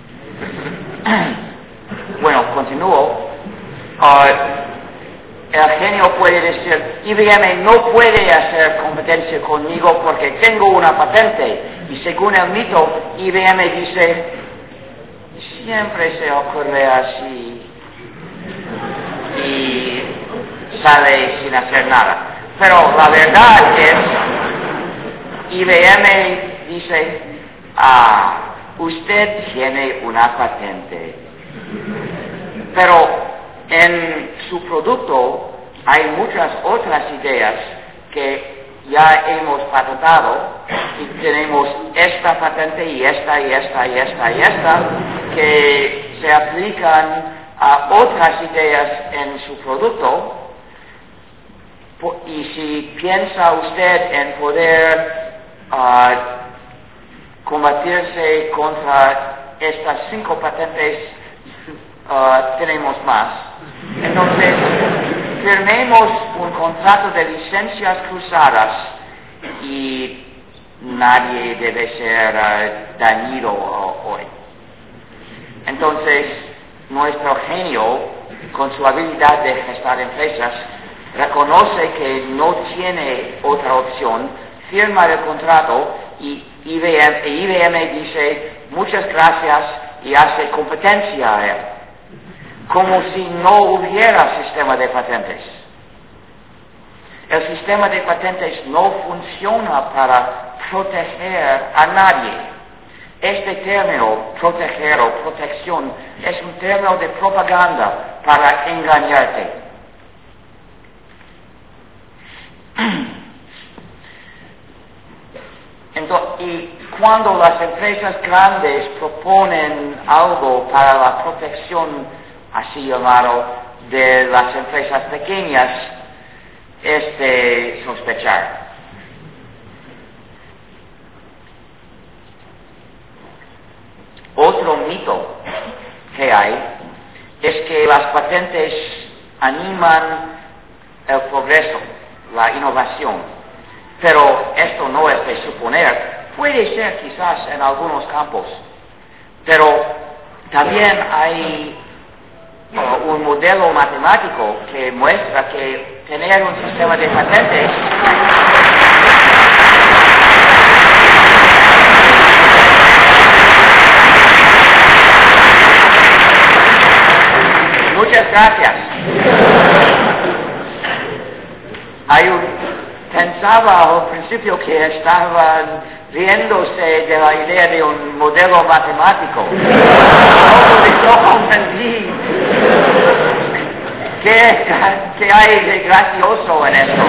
Bueno, continúo. Uh, el genio puede decir, I B M no puede hacer competencia conmigo porque tengo una patente. Y según el mito, I B M dice, siempre se ocurre así y sale sin hacer nada. Pero la verdad es, I B M dice, ah, usted tiene una patente. Pero en su producto hay muchas otras ideas que ya hemos patentado y tenemos esta patente y esta y esta y esta y esta que se aplican a otras ideas en su producto. Y si piensa usted en poder uh, combatirse contra estas cinco patentes, uh, tenemos más. Entonces, firmemos un contrato de licencias cruzadas y nadie debe ser uh, dañado hoy. Entonces, nuestro genio, con su habilidad de gestar empresas, reconoce que no tiene otra opción, firma el contrato y I B M, I B M dice muchas gracias y hace competencia a él, como si no hubiera sistema de patentes. El sistema de patentes no funciona para proteger a nadie. Este término, proteger o protección, es un término de propaganda para engañarte. Entonces, y cuando las empresas grandes proponen algo para la protección, así llamado, de las empresas pequeñas, es de sospechar. Otro mito que hay es que las patentes animan el progreso, la innovación. Pero esto no es de suponer, puede ser quizás en algunos campos, pero también hay uh, un modelo matemático que muestra que tener un sistema de patentes muchas gracias. Hay un Pensaba al principio que estaban riéndose de la idea de un modelo matemático. No, no comprendí. ¿Qué, ¿Qué hay de gracioso en esto?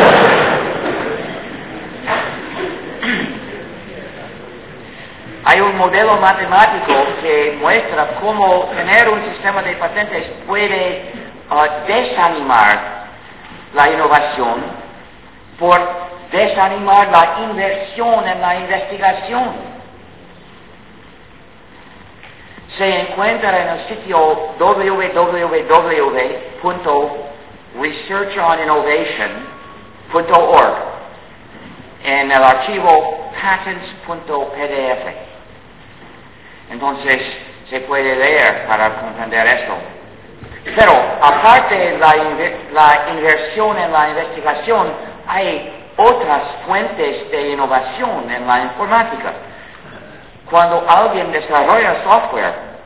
Hay un modelo matemático que muestra cómo tener un sistema de patentes puede uh, desanimar la innovación por desanimar la inversión en la investigación. Se encuentra en el sitio w w w punto research on innovation punto org en el archivo patents punto p d f. Entonces se puede leer para comprender esto. Pero aparte de la, la inversión en la investigación, hay otras fuentes de innovación en la informática. Cuando alguien desarrolla software,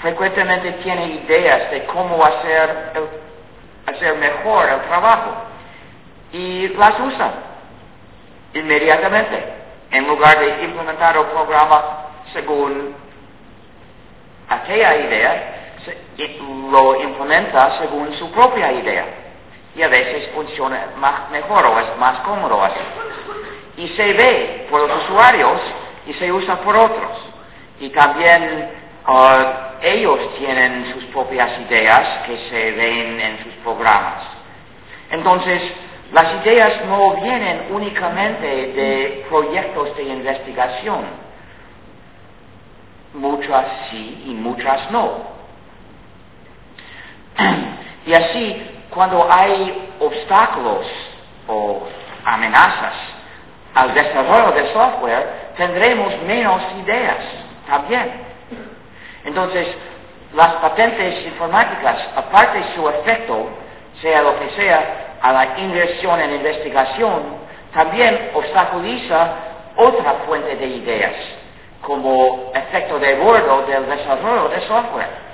frecuentemente tiene ideas de cómo hacer, el, hacer mejor el trabajo y las usa inmediatamente en lugar de implementar el programa según aquella idea, lo implementa según su propia idea y a veces funciona más, mejor o es más cómodo así y se ve por los usuarios y se usa por otros y también uh, ellos tienen sus propias ideas que se ven en sus programas. Entonces las ideas no vienen únicamente de proyectos de investigación, muchas sí y muchas no. Y así, cuando hay obstáculos o amenazas al desarrollo de software, tendremos menos ideas también. Entonces, las patentes informáticas, aparte de su efecto, sea lo que sea, a la inversión en investigación, también obstaculiza otra fuente de ideas, como efecto de bordo del desarrollo de software.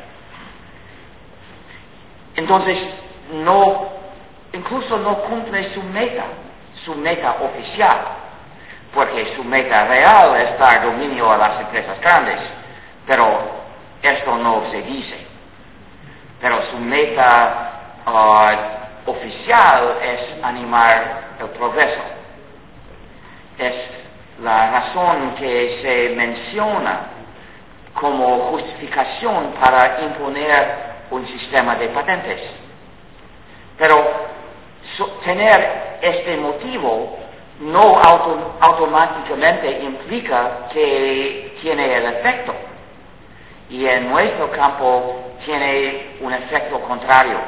Entonces, no, incluso no cumple su meta, su meta oficial, porque su meta real es dar dominio a las empresas grandes, pero esto no se dice. Pero su meta uh, oficial es animar el progreso. Es la razón que se menciona como justificación para imponer un sistema de patentes. Pero so, tener este motivo no auto, automáticamente implica que tiene el efecto. Y en nuestro campo tiene un efecto contrario.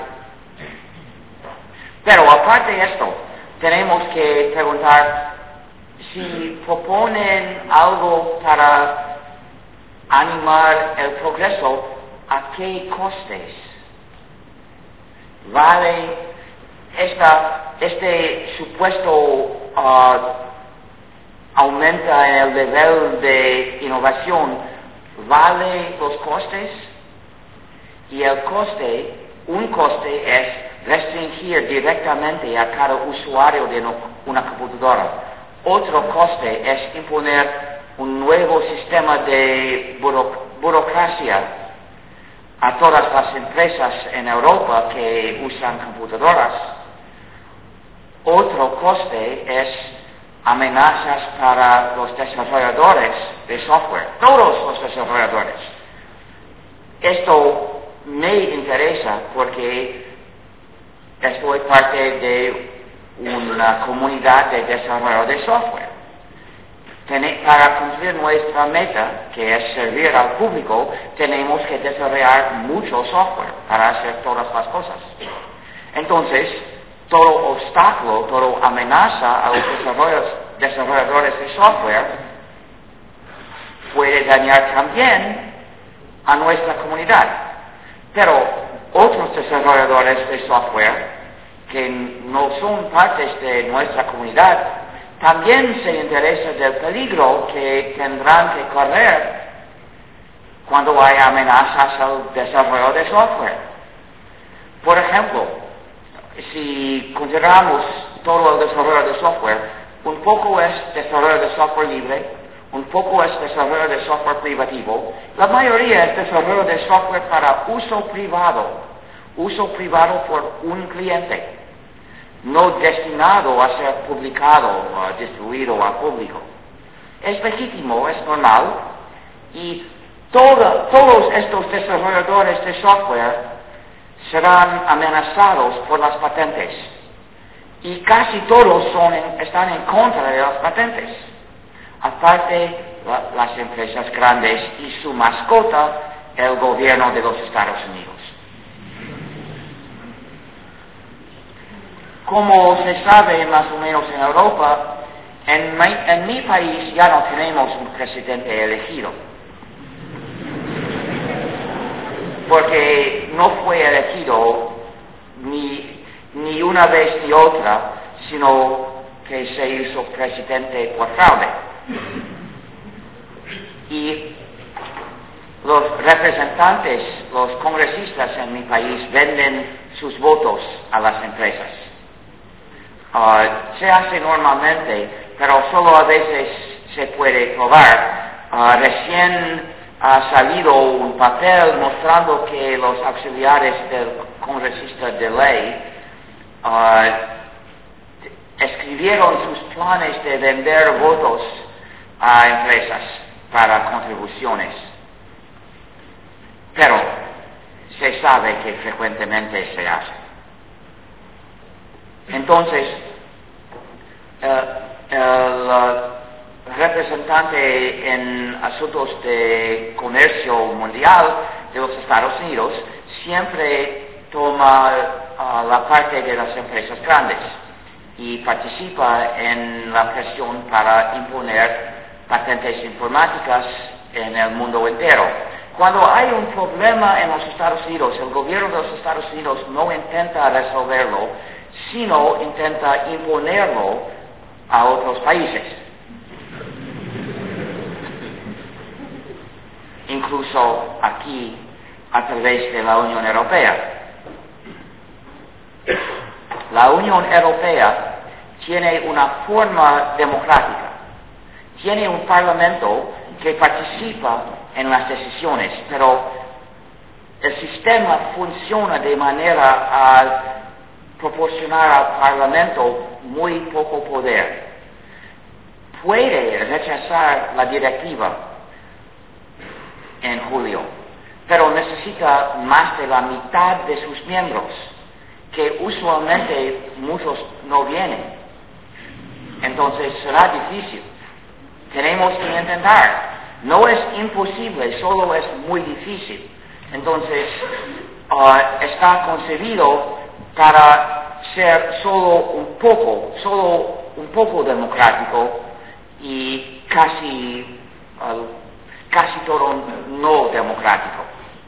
Pero aparte de esto, tenemos que preguntar si proponen algo para animar el progreso, ¿a qué costes? ¿Vale esta, este supuesto uh, aumenta en el nivel de innovación? ¿Vale los costes? Y el coste, un coste es restringir directamente a cada usuario de una computadora. Otro coste es imponer un nuevo sistema de buro, burocracia a todas las empresas en Europa que usan computadoras. Otro coste es amenazas para los desarrolladores de software, todos los desarrolladores. Esto me interesa porque estoy parte de una comunidad de desarrollo de software. Para cumplir nuestra meta, que es servir al público, tenemos que desarrollar mucho software para hacer todas las cosas. Entonces, todo obstáculo, toda amenaza a los desarrolladores de software puede dañar también a nuestra comunidad. Pero otros desarrolladores de software que no son partes de nuestra comunidad también se interesan del peligro que tendrán que correr cuando hay amenazas al desarrollo de software. Por ejemplo, si consideramos todo el desarrollo de software, un poco es desarrollo de software libre, un poco es desarrollo de software privativo, la mayoría es desarrollo de software para uso privado, uso privado por un cliente, no destinado a ser publicado o distribuido al público. Es legítimo, es normal, y todo, todos estos desarrolladores de software serán amenazados por las patentes, y casi todos son en, están en contra de las patentes. Aparte, la, las empresas grandes y su mascota, el gobierno de los Estados Unidos. Como se sabe más o menos en Europa, en mi, en mi país ya no tenemos un presidente elegido, porque no fue elegido ni, ni una vez ni otra, sino que se hizo presidente por fraude. Y los representantes, los congresistas en mi país venden sus votos a las empresas. Uh, se hace normalmente, pero solo a veces se puede probar. Uh, recién ha salido un papel mostrando que los auxiliares del congresista de ley uh, escribieron sus planes de vender votos a empresas para contribuciones. Pero se sabe que frecuentemente se hace. Entonces, el, el representante en asuntos de comercio mundial de los Estados Unidos siempre toma uh, la parte de las empresas grandes y participa en la presión para imponer patentes informáticas en el mundo entero. Cuando hay un problema en los Estados Unidos, el gobierno de los Estados Unidos no intenta resolverlo, sino intenta imponerlo a otros países. Incluso aquí, a través de la Unión Europea. La Unión Europea tiene una forma democrática. Tiene un parlamento que participa en las decisiones, pero el sistema funciona de manera a proporcionar al parlamento muy poco poder. Puede rechazar la directiva en julio, pero necesita más de la mitad de sus miembros, que usualmente muchos no vienen. Entonces será difícil. Tenemos que intentar. No es imposible, solo es muy difícil. Entonces, uh, está concebido para ser solo un poco, solo un poco democrático y casi, uh, casi todo no democrático.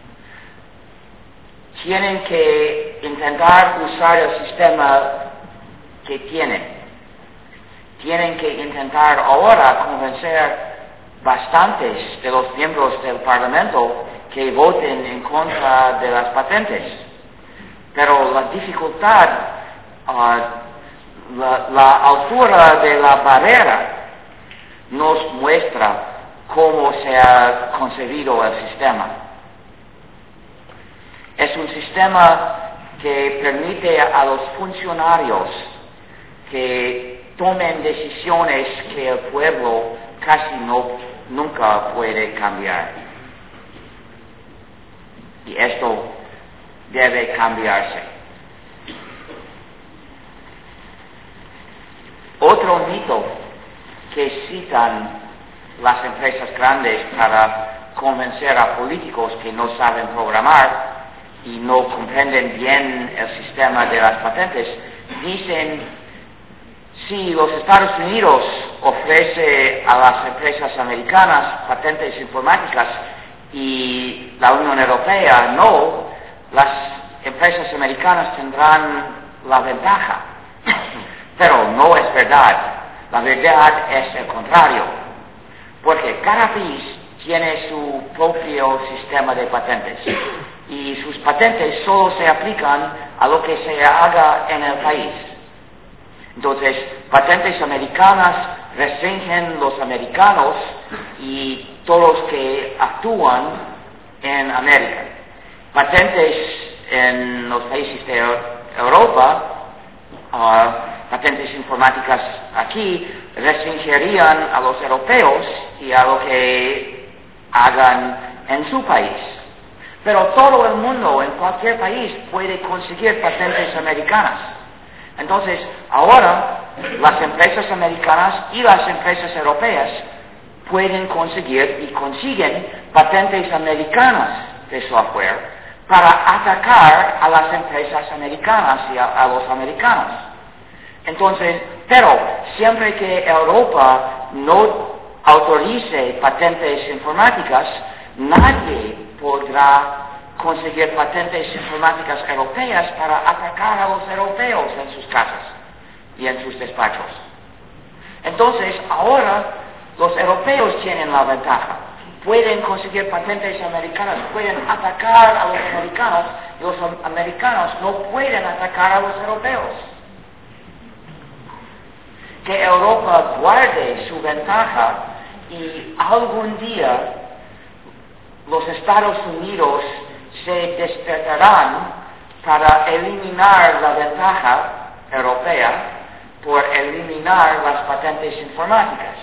Tienen que intentar usar el sistema que tienen. Tienen que intentar ahora convencer bastantes de los miembros del Parlamento que voten en contra de las patentes. Pero la dificultad, uh, la, la altura de la barrera nos muestra cómo se ha concebido el sistema. Es un sistema que permite a los funcionarios que tomen decisiones que el pueblo casi no, nunca puede cambiar. Y esto debe cambiarse. Otro mito que citan las empresas grandes para convencer a políticos que no saben programar y no comprenden bien el sistema de las patentes, dicen: si los Estados Unidos ofrece a las empresas americanas patentes informáticas y la Unión Europea no, las empresas americanas tendrán la ventaja. Pero no es verdad. La verdad es el contrario. Porque cada país tiene su propio sistema de patentes. Y sus patentes solo se aplican a lo que se haga en el país. Entonces, patentes americanas restringen los americanos y todos los que actúan en América. Patentes en los países de Europa, uh, patentes informáticas aquí, restringirían a los europeos y a lo que hagan en su país. Pero todo el mundo, en cualquier país, puede conseguir patentes americanas. Entonces, ahora, las empresas americanas y las empresas europeas pueden conseguir y consiguen patentes americanas de software para atacar a las empresas americanas y a, a los americanos. Entonces, pero siempre que Europa no autorice patentes informáticas, nadie podrá conseguir patentes informáticas europeas para atacar a los europeos en sus casas y en sus despachos. Entonces, ahora los europeos tienen la ventaja, pueden conseguir patentes americanas, pueden atacar a los americanos, y los americanos no pueden atacar a los europeos. Que Europa guarde su ventaja y algún día los Estados Unidos se despertarán para eliminar la ventaja europea por eliminar las patentes informáticas.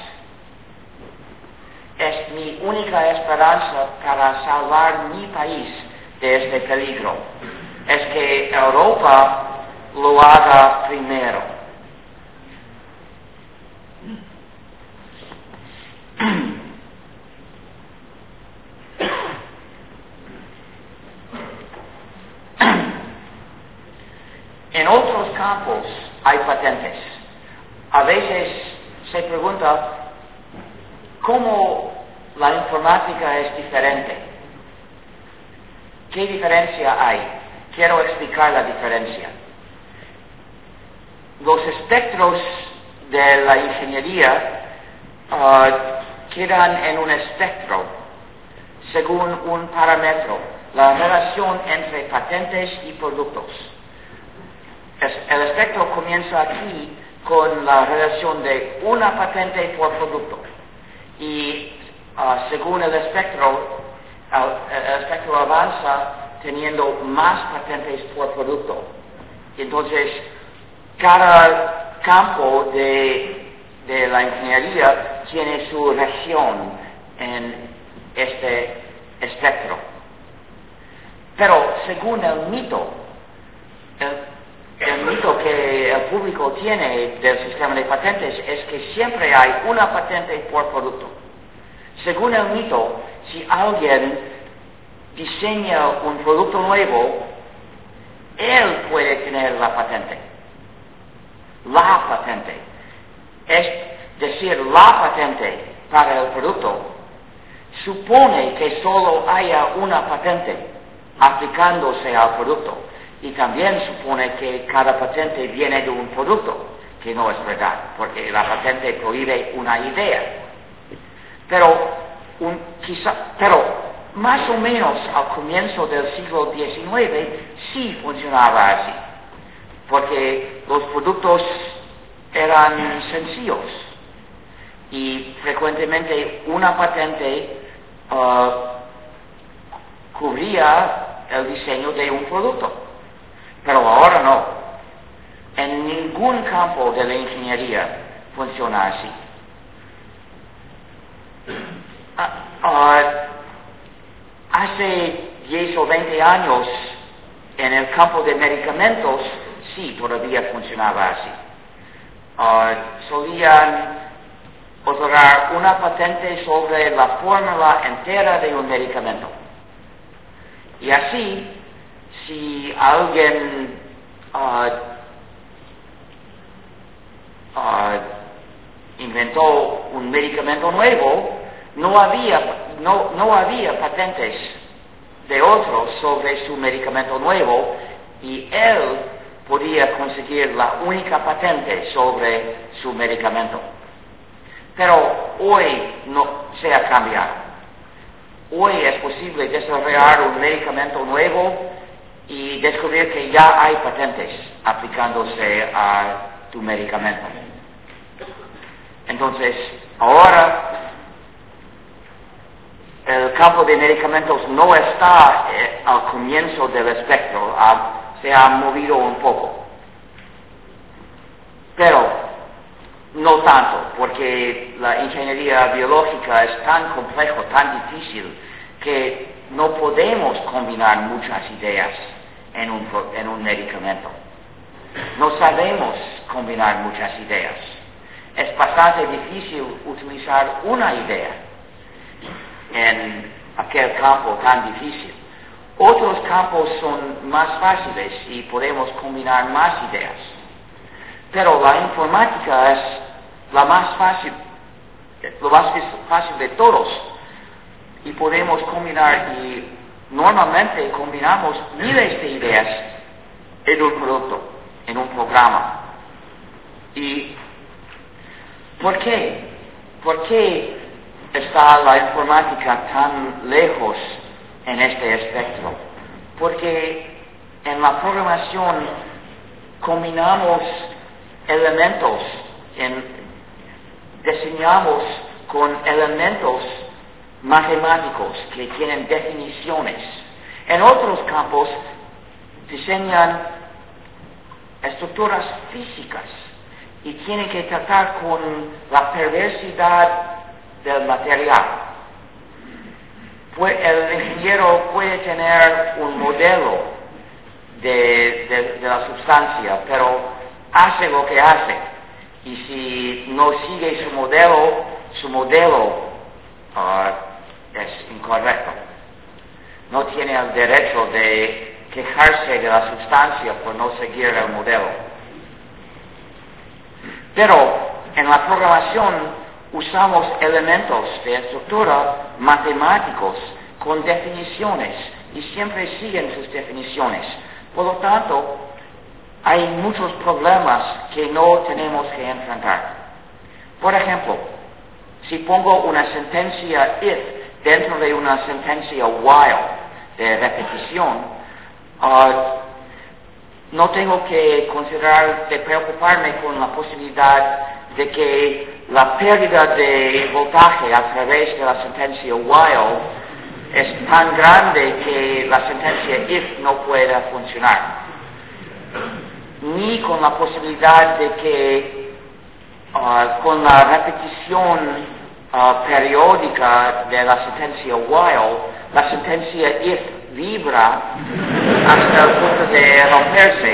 Es mi única esperanza para salvar mi país de este peligro. Es que Europa lo haga primero. En otros campos hay patentes. A veces se pregunta cómo la informática es diferente. ¿Qué diferencia hay? Quiero explicar la diferencia. Los espectros de la ingeniería uh, quedan en un espectro según un parámetro, la relación entre patentes y productos. El espectro comienza aquí con la relación de una patente por producto y uh, según el espectro, el, el espectro avanza teniendo más patentes por producto. Entonces, cada campo de, de la ingeniería tiene su región en este espectro. Pero según el mito, el El mito que el público tiene del sistema de patentes es que siempre hay una patente por producto. Según el mito, si alguien diseña un producto nuevo, él puede tener la patente. La patente. Es decir, la patente para el producto supone que solo haya una patente aplicándose al producto. Y también supone que cada patente viene de un producto, que no es verdad, porque la patente prohíbe una idea. Pero, un, quizá, pero más o menos al comienzo del siglo diecinueve sí funcionaba así, porque los productos eran sencillos y frecuentemente una patente uh, cubría el diseño de un producto. Pero ahora no. En ningún campo de la ingeniería funciona así. Uh, uh, hace diez o veinte años, en el campo de medicamentos, sí, todavía funcionaba así. Uh, solían otorgar una patente sobre la fórmula entera de un medicamento. Y así, si alguien uh, uh, inventó un medicamento nuevo, no había, no, no había patentes de otros sobre su medicamento nuevo y él podía conseguir la única patente sobre su medicamento. Pero hoy no se ha cambiado. Hoy es posible desarrollar un medicamento nuevo y descubrir que ya hay patentes aplicándose a tu medicamento. Entonces, ahora el campo de medicamentos no está eh, al comienzo del espectro, ha, se ha movido un poco. Pero no tanto, porque la ingeniería biológica es tan complejo, tan difícil, que no podemos combinar muchas ideas en un, en un medicamento. No sabemos combinar muchas ideas. Es bastante difícil utilizar una idea en aquel campo tan difícil. Otros campos son más fáciles y podemos combinar más ideas. Pero la informática es la más fácil, lo más fácil de todos. Y podemos combinar, y normalmente combinamos miles de ideas en un producto, en un programa. ¿Y por qué? ¿Por qué está la informática tan lejos en este espectro? Porque en la programación combinamos elementos, en, diseñamos con elementos matemáticos que tienen definiciones. En otros campos diseñan estructuras físicas y tienen que tratar con la perversidad del material. Pues el ingeniero puede tener un modelo de, de, de la sustancia, pero hace lo que hace. Y si no sigue su modelo, su modelo uh, es incorrecto. No tiene el derecho de quejarse de la sustancia por no seguir el modelo. Pero en la programación usamos elementos de estructura matemáticos con definiciones y siempre siguen sus definiciones. Por lo tanto, hay muchos problemas que no tenemos que enfrentar. Por ejemplo, si pongo una sentencia if dentro de una sentencia while de repetición, uh, no tengo que considerar de preocuparme con la posibilidad de que la pérdida de voltaje a través de la sentencia while es tan grande que la sentencia if no pueda funcionar. Ni con la posibilidad de que uh, con la repetición uh, periódica de la sentencia while, la sentencia if vibra hasta el punto de romperse,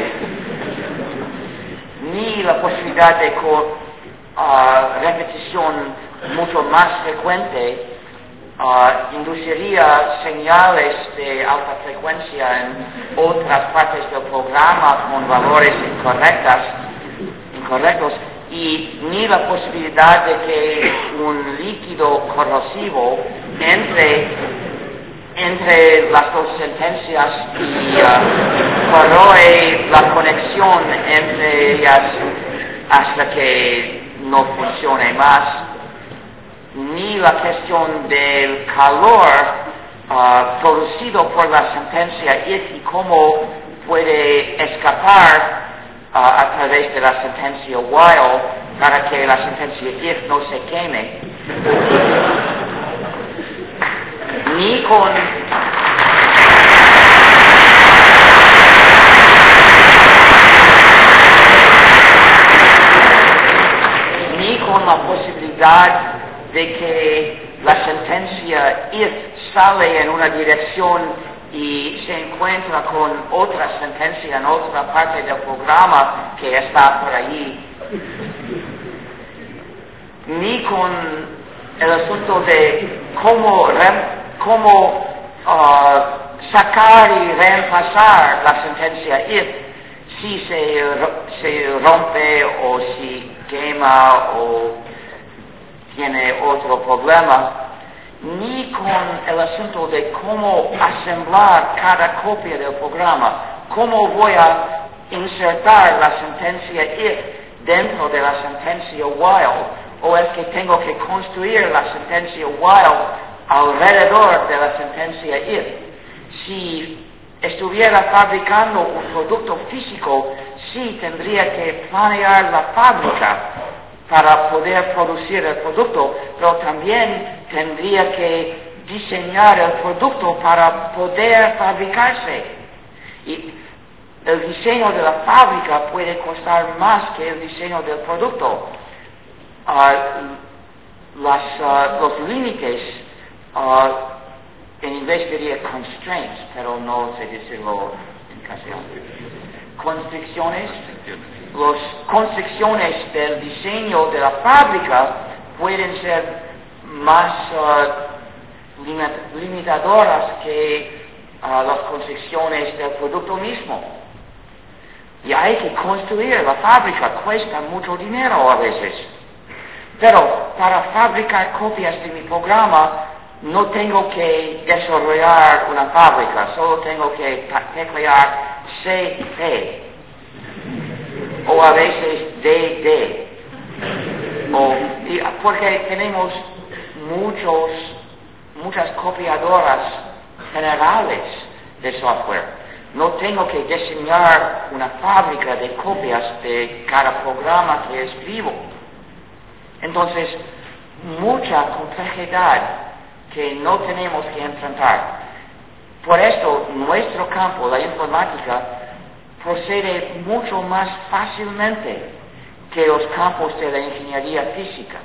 ni la posibilidad de con uh, repetición mucho más frecuente Uh, induciría señales de alta frecuencia en otras partes del programa con valores incorrectas, incorrectos, y ni la posibilidad de que un líquido corrosivo entre entre las dos sentencias y uh, corroe la conexión entre ellas hasta que no funcione más, ni la cuestión del calor uh, producido por la sentencia if y cómo puede escapar uh, a través de la sentencia while para que la sentencia if no se queme, ni con ni con la posibilidad de que la sentencia if sale en una dirección y se encuentra con otra sentencia en otra parte del programa que está por allí, ni con el asunto de cómo, cómo uh, sacar y reemplazar la sentencia if si se, se rompe o si quema o tiene otro problema, ni con el asunto de cómo asemblar cada copia del programa, cómo voy a insertar la sentencia if dentro de la sentencia while, o es que tengo que construir la sentencia while alrededor de la sentencia if. Si estuviera fabricando un producto físico, sí tendría que planear la fábrica para poder producir el producto, pero también tendría que diseñar el producto para poder fabricarse. Y el diseño de la fábrica puede costar más que el diseño del producto. Uh, las, uh, los límites, uh, en inglés diría constraints, pero no sé decirlo en castellano. Constricciones. Las constricciones del diseño de la fábrica pueden ser más uh, limitadoras que uh, las constricciones del producto mismo. Y hay que construir la fábrica, cuesta mucho dinero a veces. Pero para fabricar copias de mi programa no tengo que desarrollar una fábrica, solo tengo que teclear C P. O a veces D D, o, porque tenemos muchos, muchas copiadoras generales de software. No tengo que diseñar una fábrica de copias de cada programa que escribo. Entonces, mucha complejidad que no tenemos que enfrentar. Por esto, nuestro campo, la informática, procede mucho más fácilmente que los campos de la ingeniería física.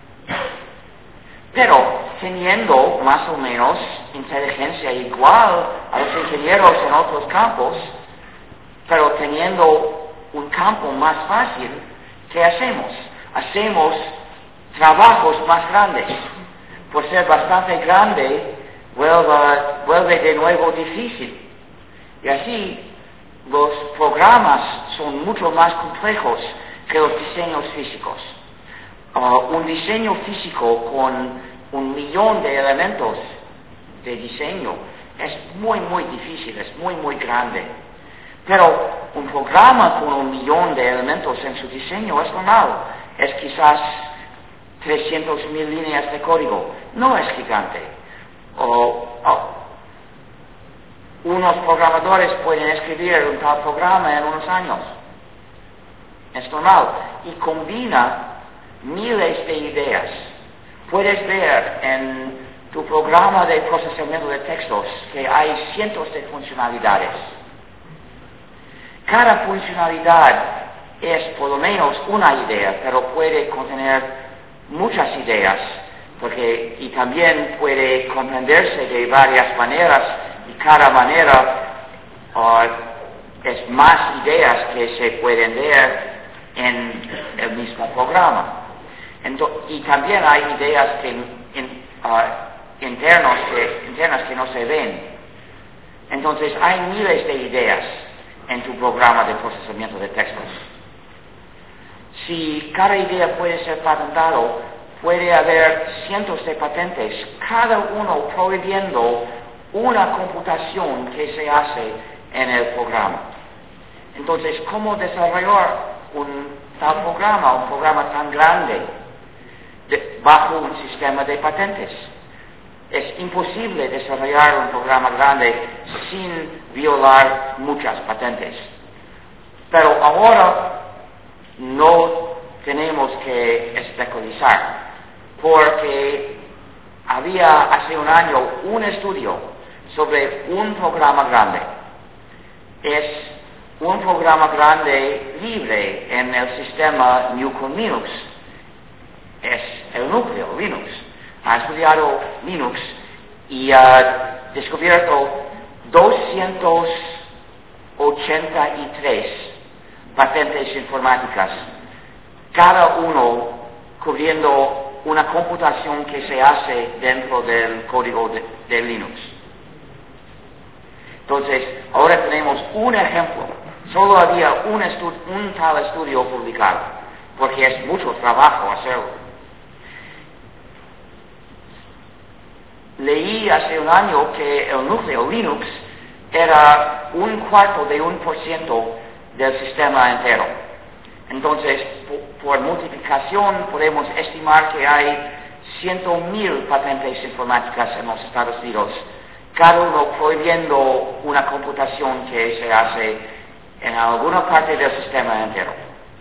Pero teniendo más o menos inteligencia igual a los ingenieros en otros campos, pero teniendo un campo más fácil, ¿qué hacemos? Hacemos trabajos más grandes. Por ser bastante grande, vuelve, vuelve de nuevo difícil. Y así, los programas son mucho más complejos que los diseños físicos. Uh, un diseño físico con un millón de elementos de diseño es muy, muy difícil, es muy, muy grande. Pero un programa con un millón de elementos en su diseño es normal. Es quizás trescientas mil líneas de código. No es gigante. O, o, unos programadores pueden escribir un tal programa en unos años. Es normal. Y combina miles de ideas. Puedes ver en tu programa de procesamiento de textos que hay cientos de funcionalidades. Cada funcionalidad es por lo menos una idea, pero puede contener muchas ideas, porque y también puede comprenderse de varias maneras, y cada manera uh, es más ideas que se pueden ver en el mismo programa. Entonces, y también hay ideas que, in, uh, internos que, internas que no se ven. Entonces hay miles de ideas en tu programa de procesamiento de textos. Si cada idea puede ser patentado, puede haber cientos de patentes, cada uno prohibiendo una computación que se hace en el programa. Entonces, ¿cómo desarrollar un tal programa, un programa tan grande, de, bajo un sistema de patentes? Es imposible desarrollar un programa grande sin violar muchas patentes. Pero ahora no tenemos que especulizar, porque había hace un año un estudio sobre un programa grande. Es un programa grande libre en el sistema New con Linux. Es el núcleo, Linux. Ha estudiado Linux y ha descubierto doscientas ochenta y tres patentes informáticas, cada uno cubriendo una computación que se hace dentro del código de, de Linux. Entonces, ahora tenemos un ejemplo. Solo había un, estu- un tal estudio publicado, porque es mucho trabajo hacerlo. Leí hace un año que el núcleo Linux era un cuarto de un por ciento del sistema entero. Entonces, por, por multiplicación, podemos estimar que hay cien mil patentes informáticas en los Estados Unidos, cada uno prohibiendo una computación que se hace en alguna parte del sistema entero.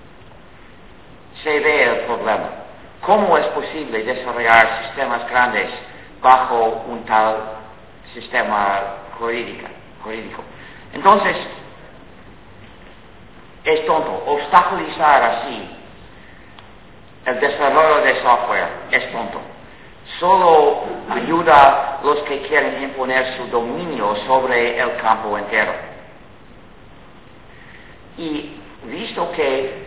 Se ve el problema. ¿Cómo es posible desarrollar sistemas grandes bajo un tal sistema jurídico? jurídico? Entonces, es tonto. Obstaculizar así el desarrollo de software es tonto. Solo ayuda a los que quieren imponer su dominio sobre el campo entero. Y visto que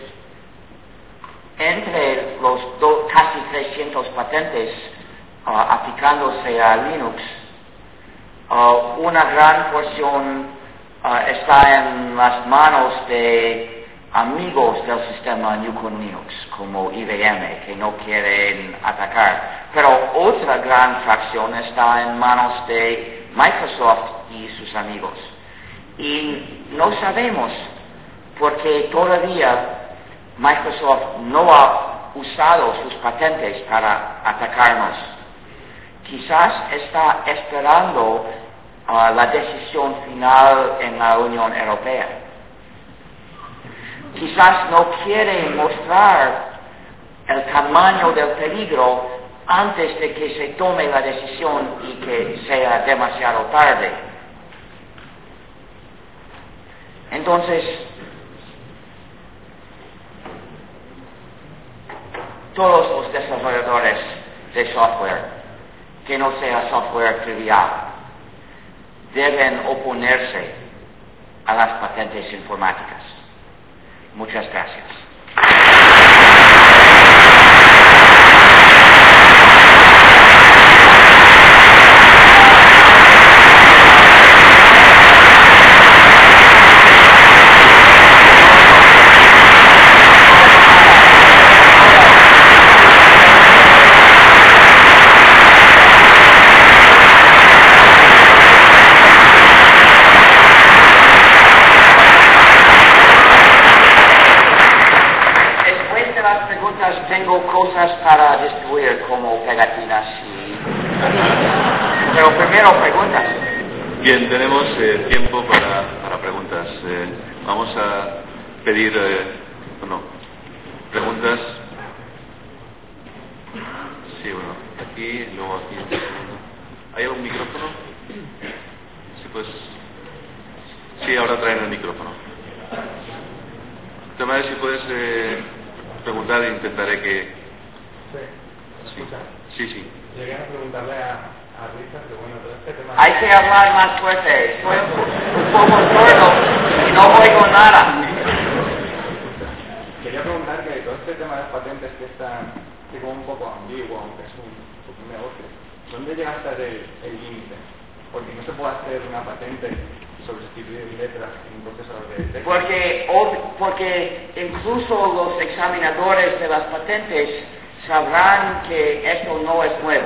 entre los do, casi trescientas patentes uh, aplicándose a Linux, uh, una gran porción uh, está en las manos de amigos del sistema New con Linux, como I B M, que no quieren atacar. Pero otra gran fracción está en manos de Microsoft y sus amigos. Y no sabemos, porque todavía Microsoft no ha usado sus patentes para atacarnos. quizás está esperando uh, la decisión final en la Unión Europea. Quizás no quiere mostrar el tamaño del peligro antes de que se tome la decisión y que sea demasiado tarde. Entonces, todos los desarrolladores de software, que no sea software trivial, deben oponerse a las patentes informáticas. Muchas gracias. Tengo cosas para destruir como pegatinas y... Pero primero preguntas. Bien, tenemos eh, tiempo para, para preguntas. Eh, vamos a pedir, eh, bueno, preguntas. Sí, bueno, aquí, luego aquí. ¿Hay algún micrófono? Sí, pues. Sí, ahora traen el micrófono. De manera, si puedes eh, preguntar, intentaré que. Sí, sí, sí, sí. Llegué a preguntarle a, a Richard que bueno, todo este tema... Hay que hablar más fuerte. Estoy un poco sordo y no oigo nada. Quería preguntar que todo este tema de las patentes que está que como un poco ambiguo, aunque es un, un negocio, ¿dónde llega hasta el límite? Porque no se puede hacer una patente sobre escribir letras en un procesador de texto. Porque, porque incluso los examinadores de las patentes sabrán que esto no es nuevo.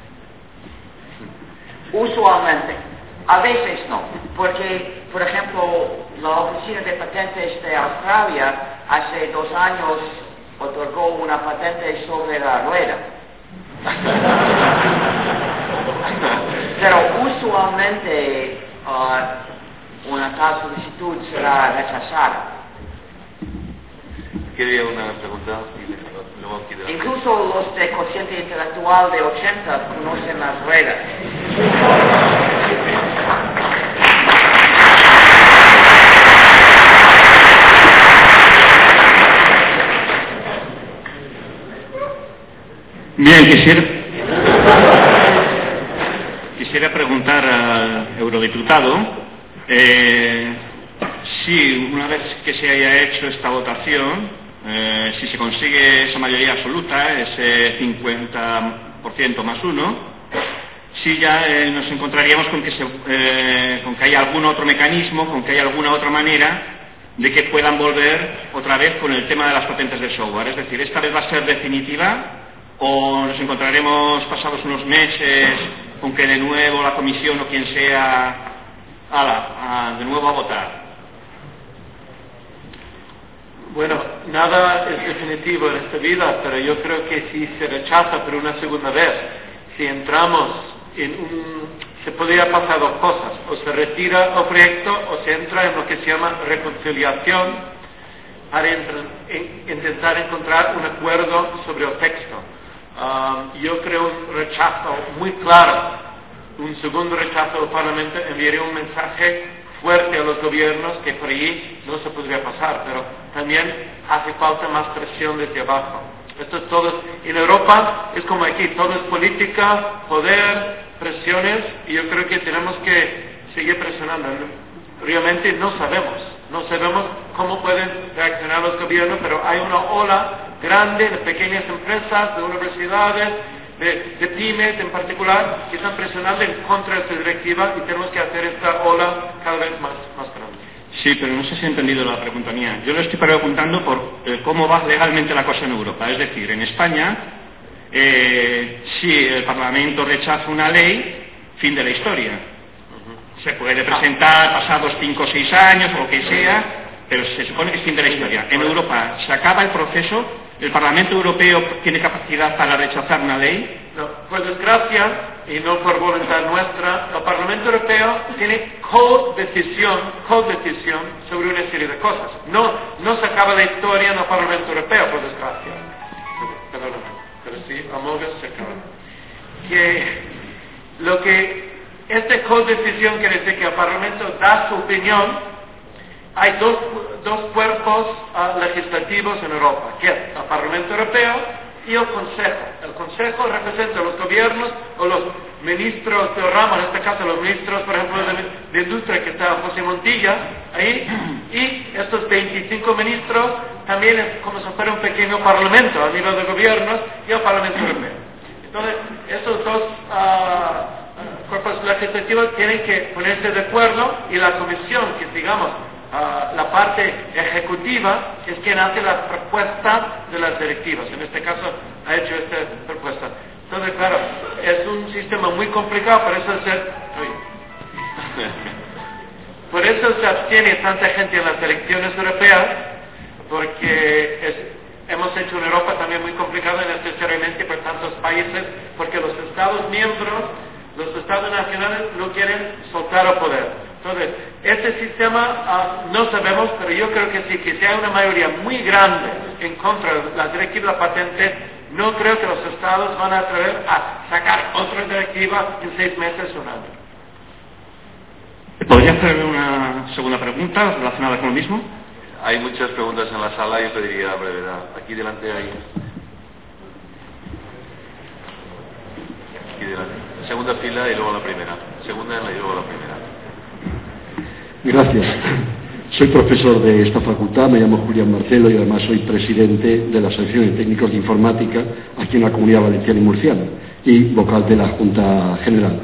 Usualmente. A veces no. Porque, por ejemplo, la Oficina de Patentes de Australia hace dos años otorgó una patente sobre la rueda. Pero usualmente uh, una tal solicitud será rechazada. Quería una pregunta. Luego aquí de Incluso los de cociente intelectual de ochenta conocen las ruedas. Bien, quisiera, quisiera preguntar al eurodiputado eh, si una vez que se haya hecho esta votación, eh, si se consigue esa mayoría absoluta, ese cincuenta por ciento más uno, si ya eh, nos encontraríamos con que, se, eh, con que haya algún otro mecanismo, con que haya alguna otra manera de que puedan volver otra vez con el tema de las patentes de software. Es decir, esta vez va a ser definitiva, o nos encontraremos pasados unos meses con que de nuevo la comisión o quien sea ala, a, de nuevo a votar. Bueno, nada es definitivo en esta vida, pero yo creo que si se rechaza por una segunda vez, si entramos en un... se podría pasar dos cosas, o se retira el proyecto o se entra en lo que se llama reconciliación para intentar encontrar un acuerdo sobre el texto. Um, yo creo un rechazo muy claro, un segundo rechazo del Parlamento enviaría un mensaje fuerte a los gobiernos que por allí no se podría pasar, pero también hace falta más presión desde abajo. Esto es todo, en Europa es como aquí, todo es política, poder, presiones, y yo creo que tenemos que seguir presionando. Realmente no sabemos, no sabemos cómo pueden reaccionar los gobiernos, pero hay una ola grande de pequeñas empresas, de universidades, de, de pymes en particular, que están presionando en contra de esta directiva y tenemos que hacer esta ola cada vez más, más grande. Sí, pero no sé si he entendido la pregunta mía. Yo le estoy preguntando por eh, cómo va legalmente la cosa en Europa. Es decir, en España, eh, si el Parlamento rechaza una ley, fin de la historia. Uh-huh. Se puede presentar pasados cinco o seis años o lo que sea, pero se supone que es fin de la historia. En Europa se acaba el proceso ¿El Parlamento Europeo tiene capacidad para rechazar una ley? No, por desgracia, y no por voluntad nuestra, el Parlamento Europeo tiene co-decisión, co-decisión sobre una serie de cosas. No, no se acaba la historia en el Parlamento Europeo, por desgracia. Perdón, pero sí, a Mogas se acaba. Que lo que esta co-decisión quiere decir que el Parlamento da su opinión. Hay dos, dos cuerpos uh, legislativos en Europa, que es el Parlamento Europeo y el Consejo. El Consejo representa a los gobiernos o los ministros del ramo, en este caso los ministros, por ejemplo, de, de Industria, que está José Montilla, ahí, y estos veinticinco ministros también es como si fuera un pequeño parlamento a nivel de gobiernos y el Parlamento Europeo. Entonces, esos dos uh, cuerpos legislativos tienen que ponerse de acuerdo y la comisión, que digamos, Uh, la parte ejecutiva es quien hace la propuesta de las directivas. En este caso ha hecho esta propuesta. Entonces, claro, es un sistema muy complicado, por eso se, por eso se abstiene tanta gente en las elecciones europeas, porque es, hemos hecho una Europa también muy complicada necesariamente por tantos países, porque los Estados miembros, los Estados nacionales no quieren soltar el poder. Entonces, este sistema uh, no sabemos, pero yo creo que sí, que si hay una mayoría muy grande en contra de la directiva de la patente, no creo que los estados van a atrever a sacar otra directiva en seis meses o un año. ¿Podría hacerme una segunda pregunta relacionada con lo mismo? Hay muchas preguntas en la sala y pediría brevedad. Aquí delante hay. Aquí delante. Segunda fila y luego la primera. Segunda y luego la primera. Gracias. Soy profesor de esta facultad, me llamo Julián Marcelo y además soy presidente de la Asociación de Técnicos de Informática aquí en la Comunidad Valenciana y Murciana y vocal de la Junta General.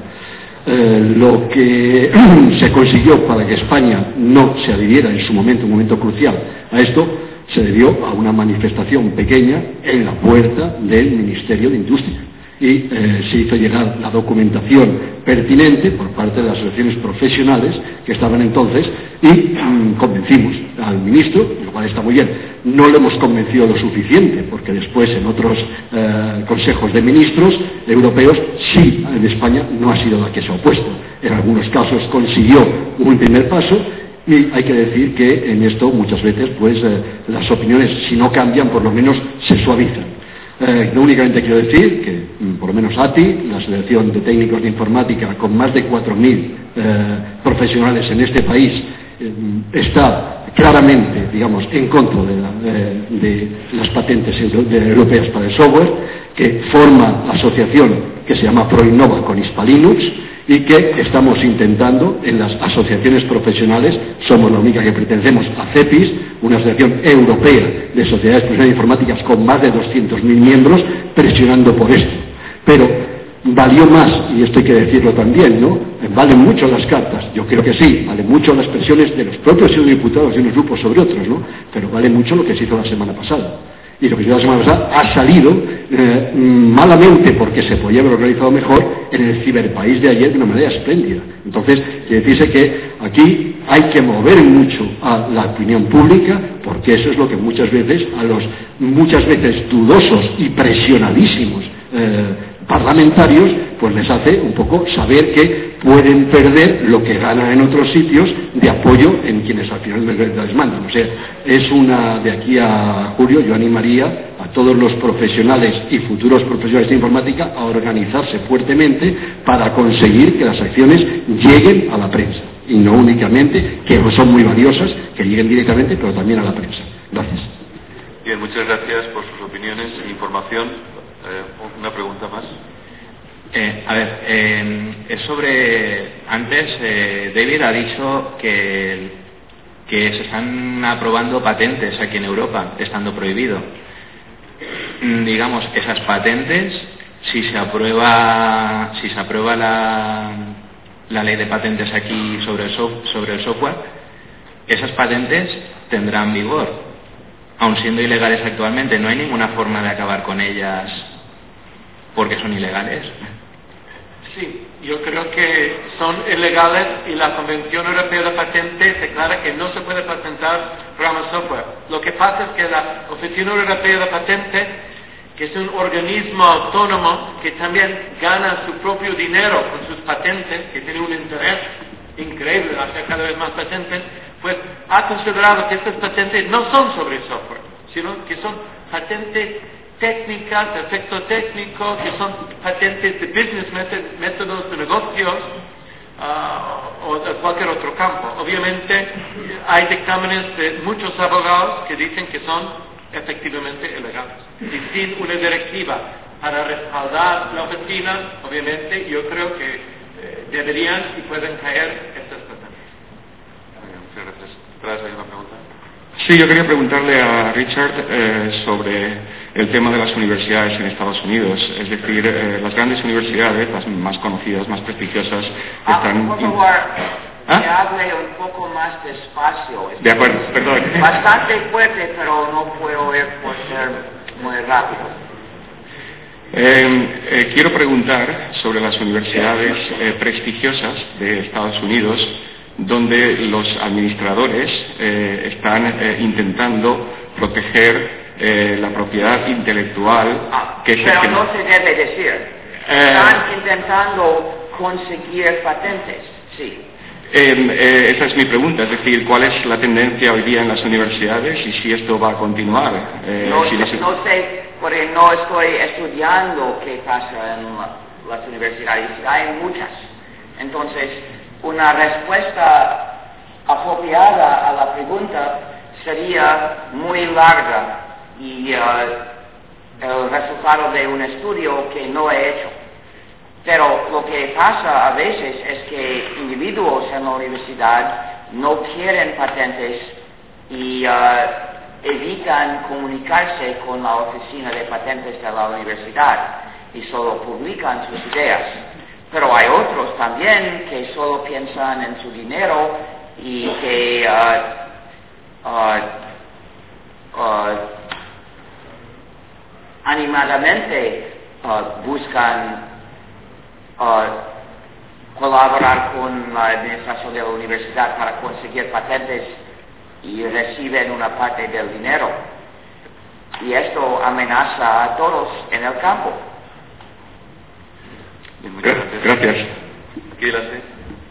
Eh, lo que se consiguió para que España no se adhiriera en su momento, un momento crucial a esto, se debió a una manifestación pequeña en la puerta del Ministerio de Industria. Y eh, se hizo llegar la documentación pertinente por parte de las asociaciones profesionales que estaban entonces y mmm, convencimos al ministro, lo cual está muy bien. No lo hemos convencido lo suficiente porque después en otros eh, consejos de ministros europeos sí, en España no ha sido la que se ha opuesto. En algunos casos consiguió un primer paso y hay que decir que en esto muchas veces pues eh, las opiniones, si no cambian, por lo menos se suavizan. Eh, no únicamente quiero decir que, por lo menos A T I, la Asociación de Técnicos de Informática, con más de cuatro mil eh, profesionales en este país, eh, está claramente, digamos, en contra de, la, eh, de las patentes europeas para el software, que forma la asociación que se llama ProInnova con Hispalinux y que estamos intentando en las asociaciones profesionales, somos la única que pertenecemos a CEPIS, una asociación europea de sociedades profesionales informáticas con más de doscientos mil miembros, presionando por esto. Pero valió más, y esto hay que decirlo también, ¿no? Valen mucho las cartas, yo creo que sí, valen mucho las presiones de los propios diputados de unos grupos sobre otros, ¿no? Pero vale mucho lo que se hizo la semana pasada. Y lo que se hizo la semana pasada ha salido eh, malamente porque se podía haber organizado mejor en el ciberpaís de ayer de una manera espléndida. Entonces, quiere decirse que aquí hay que mover mucho a la opinión pública porque eso es lo que muchas veces a los muchas veces dudosos y presionadísimos eh, parlamentarios pues les hace un poco saber que pueden perder lo que ganan en otros sitios de apoyo en quienes al final les mandan. O sea, es una, de aquí a julio yo animaría a todos los profesionales y futuros profesionales de informática a organizarse fuertemente para conseguir que las acciones lleguen a la prensa y no únicamente, que son muy valiosas, que lleguen directamente, pero también a la prensa. Gracias. Bien, muchas gracias por sus opiniones e información. Eh, una pregunta más. Eh, a ver, eh, es sobre, antes eh, David ha dicho que, que se están aprobando patentes aquí en Europa, estando prohibido. Mm, digamos, esas patentes, si se aprueba, si se aprueba la, la ley de patentes aquí sobre el, soft, sobre el software, esas patentes tendrán vigor, aun siendo ilegales actualmente. No hay ninguna forma de acabar con ellas porque son ilegales. Sí, yo creo que son ilegales y la Convención Europea de Patentes declara que no se puede patentar programas de software. Lo que pasa es que la Oficina Europea de Patentes, que es un organismo autónomo que también gana su propio dinero con sus patentes, que tiene un interés increíble de hacer cada vez más patentes, pues ha considerado que estas patentes no son sobre software, sino que son patentes técnicas, de efecto técnico, que son patentes de business method, métodos de negocios uh, o de cualquier otro campo. Obviamente hay dictámenes de muchos abogados que dicen que son efectivamente ilegales. Y sin una directiva para respaldar la oficina, obviamente yo creo que eh, deberían y pueden caer estas patentes. Muchas gracias. ¿Traes ahí una pregunta? Sí, yo quería preguntarle a Richard eh, sobre el tema de las universidades en Estados Unidos. Es decir, eh, las grandes universidades, las más conocidas, más prestigiosas, ah, están... Por favor, ¿Ah? que hable un poco más despacio. De acuerdo, perdón. Bastante fuerte, pero no puedo oír por ser muy rápido. Eh, eh, quiero preguntar sobre las universidades eh, prestigiosas de Estados Unidos, donde los administradores eh, están eh, intentando proteger eh, la propiedad intelectual ah, que se pero genera. no se debe decir. Eh, Están intentando conseguir patentes, sí. Eh, eh, esa es mi pregunta, es decir, ¿cuál es la tendencia hoy día en las universidades y si esto va a continuar? Eh, no, si las... no sé, porque no estoy estudiando qué pasa en la, las universidades, hay muchas. Entonces, una respuesta apropiada a la pregunta sería muy larga y uh, el resultado de un estudio que no he hecho. Pero lo que pasa a veces es que individuos en la universidad no quieren patentes y uh, evitan comunicarse con la oficina de patentes de la universidad y solo publican sus ideas. Pero hay otros también que solo piensan en su dinero y que uh, uh, uh, animadamente uh, buscan uh, colaborar con la administración de la universidad para conseguir patentes y reciben una parte del dinero. Y esto amenaza a todos en el campo. Bien, muchas gracias. Gracias. Aquí delante.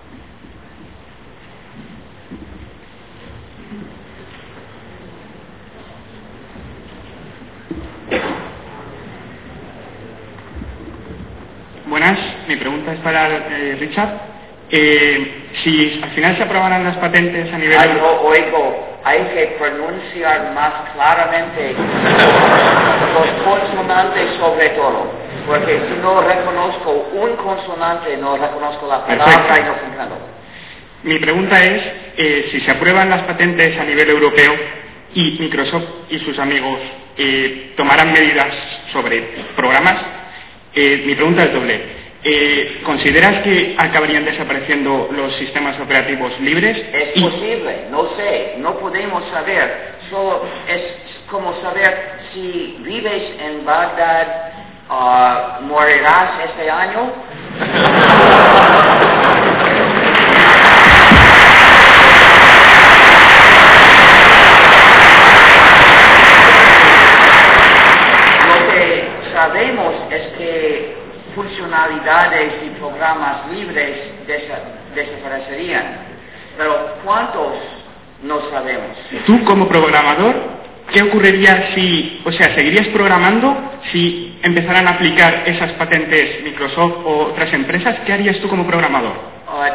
Buenas, mi pregunta es para eh, Richard. Eh, si al final se aprobaran las patentes a nivel... Ay, no oigo, hay que pronunciar más claramente los consonantes sobre todo, porque si no reconozco un consonante, no reconozco la palabra. Perfecto. Y no comprendo. Mi pregunta es, eh, si se aprueban las patentes a nivel europeo y Microsoft y sus amigos eh, tomarán medidas sobre programas, eh, mi pregunta es doble. Eh, ¿Consideras que acabarían desapareciendo los sistemas operativos libres? Es y... posible, no sé, no podemos saber. Solo es como saber si vives en Bagdad, uh, morirás este año. Lo que sabemos es que funcionalidades y programas libres desa- desaparecerían, pero ¿cuántos? No sabemos. Tú como programador, ¿qué ocurriría si, o sea, seguirías programando si empezaran a aplicar esas patentes Microsoft o otras empresas? ¿Qué harías tú como programador? Uh,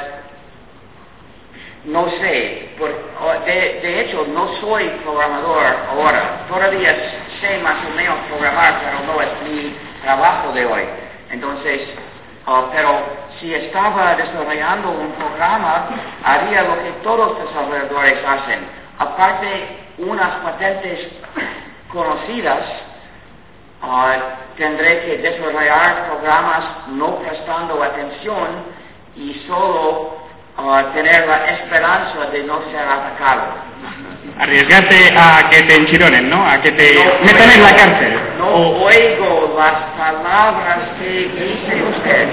no sé, por, uh, de, de hecho no soy programador ahora, todavía sé más o menos programar, pero no es mi trabajo de hoy. Entonces, uh, pero si estaba desarrollando un programa, haría lo que todos los desarrolladores hacen. Aparte, unas patentes conocidas, uh, tendré que desarrollar programas no prestando atención y solo uh, tener la esperanza de no ser atacado. arriesgarte a que te enchironen, ¿no? A que te no, metan en la cárcel. No o... oigo las palabras que dice usted.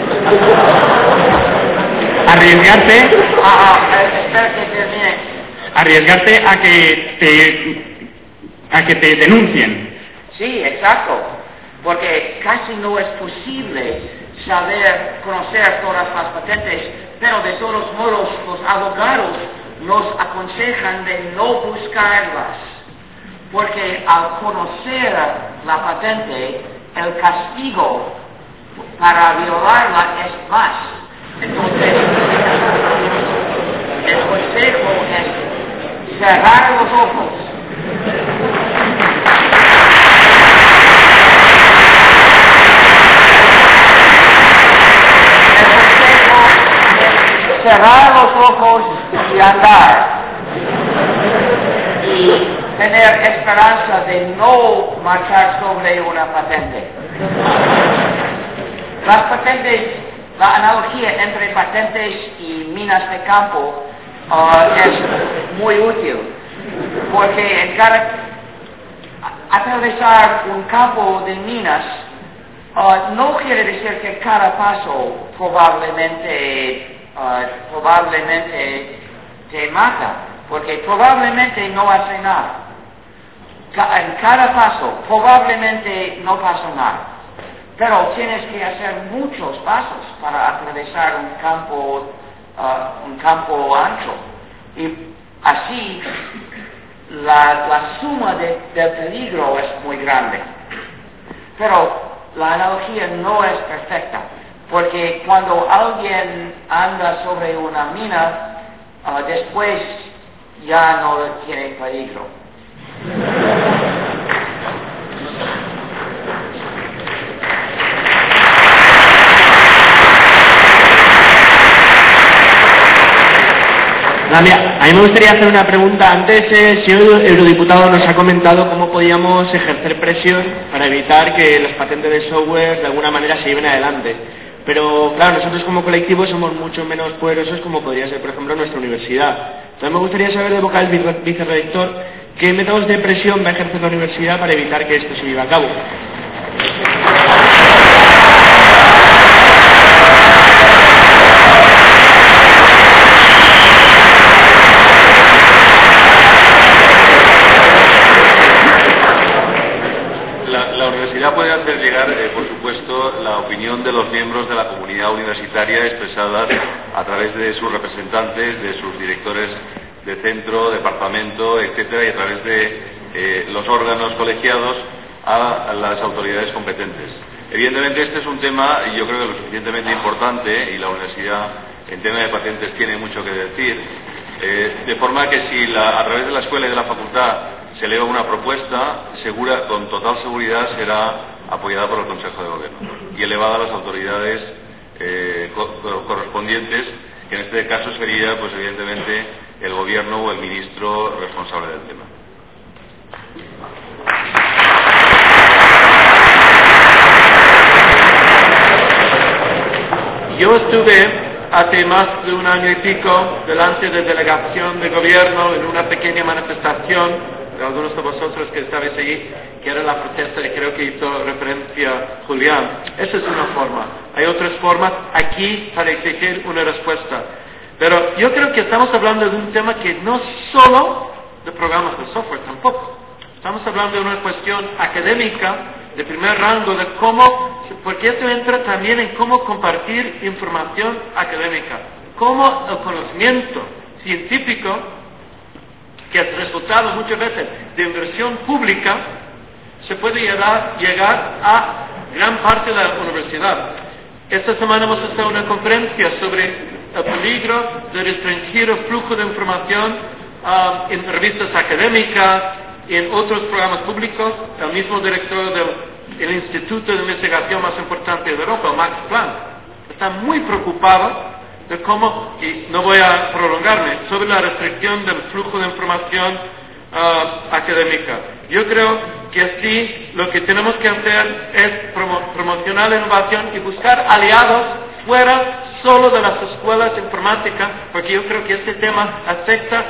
Arriesgarte... Ah, espera que termine. Arriesgarte a que te... a que te denuncien. Sí, exacto. Porque casi no es posible saber, conocer todas las patentes, pero de todos modos los abogados nos aconsejan de no buscarlas, porque al conocer la patente, el castigo para violarla es más. Entonces, el consejo es cerrar los ojos. Cerrar los ojos y andar y tener esperanza de no marchar sobre una patente. Las patentes, la analogía entre patentes y minas de campo uh, es muy útil, porque en cada, atravesar un campo de minas uh, no quiere decir que cada paso probablemente Uh, probablemente te mata, porque probablemente no hace nada. Ca- en cada paso probablemente no pasa nada, pero tienes que hacer muchos pasos para atravesar un campo, uh, un campo ancho, y así la, la suma de, del peligro es muy grande. Pero la analogía no es perfecta, porque cuando alguien anda sobre una mina, uh, después ya no tiene peligro. A mí, a mí me gustaría hacer una pregunta. Antes el señor eurodiputado nos ha comentado cómo podíamos ejercer presión para evitar que las patentes de software de alguna manera se lleven adelante. Pero claro, nosotros como colectivo somos mucho menos poderosos como podría ser, por ejemplo, nuestra universidad. Entonces me gustaría saber de boca del vicerrector qué métodos de presión va a ejercer la universidad para evitar que esto se lleve a cabo. Puede hacer llegar, eh, por supuesto, la opinión de los miembros de la comunidad universitaria expresada a través de sus representantes, de sus directores de centro, departamento, etcétera, y a través de eh, los órganos colegiados a, a las autoridades competentes. Evidentemente, este es un tema, y yo creo que lo suficientemente importante, y la universidad en tema de patentes tiene mucho que decir, eh, de forma que si la, a través de la escuela y de la facultad se eleva una propuesta, segura, con total seguridad será apoyada por el Consejo de Gobierno y elevada a las autoridades eh, co- correspondientes, que en este caso sería, pues evidentemente, el Gobierno o el ministro responsable del tema. Yo estuve hace más de un año y pico delante de delegación de gobierno en una pequeña manifestación de algunos de vosotros que estabais allí, que era la protesta que creo que hizo referencia Julián. Esa es una forma. Hay otras formas aquí para exigir una respuesta. Pero yo creo que estamos hablando de un tema que no solo de programas de software, tampoco. Estamos hablando de una cuestión académica de primer rango, de cómo, porque esto entra también en cómo compartir información académica, cómo el conocimiento científico, que es resultado muchas veces de inversión pública, se puede llegar, llegar a gran parte de la universidad. Esta semana hemos estado en una conferencia sobre el peligro de restringir el flujo de información uh, en revistas académicas y en otros programas públicos. El mismo director del el Instituto de Investigación más importante de Europa, Max Planck, está muy preocupado de cómo, y no voy a prolongarme, sobre la restricción del flujo de información uh, académica. Yo creo que así lo que tenemos que hacer es promo- promocionar la innovación y buscar aliados fuera solo de las escuelas informáticas, porque yo creo que este tema afecta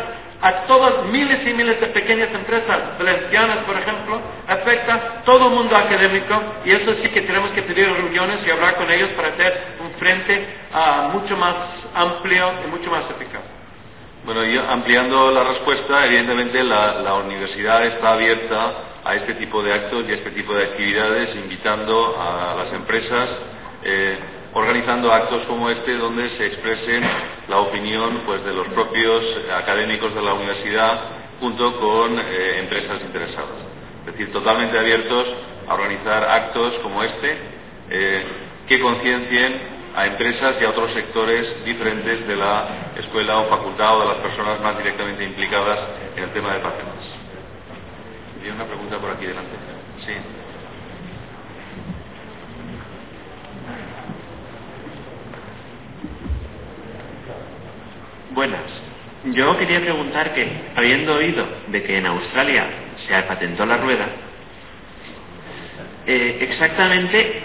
a todas miles y miles de pequeñas empresas valencianas, por ejemplo, afecta a todo el mundo académico, y eso sí que tenemos que pedir reuniones y hablar con ellos para hacer un frente uh, mucho más amplio y mucho más eficaz. Bueno, y ampliando la respuesta, evidentemente la, la universidad está abierta a este tipo de actos y a este tipo de actividades, invitando a las empresas, eh, organizando actos como este donde se expresen la opinión pues de los propios académicos de la universidad junto con eh, empresas interesadas. Es decir, totalmente abiertos a organizar actos como este eh, que conciencien a empresas y a otros sectores diferentes de la escuela o facultad o de las personas más directamente implicadas en el tema de patentes. Y una pregunta por aquí delante. Sí. Buenas. Yo quería preguntar que, habiendo oído de que en Australia se patentó la rueda, eh, exactamente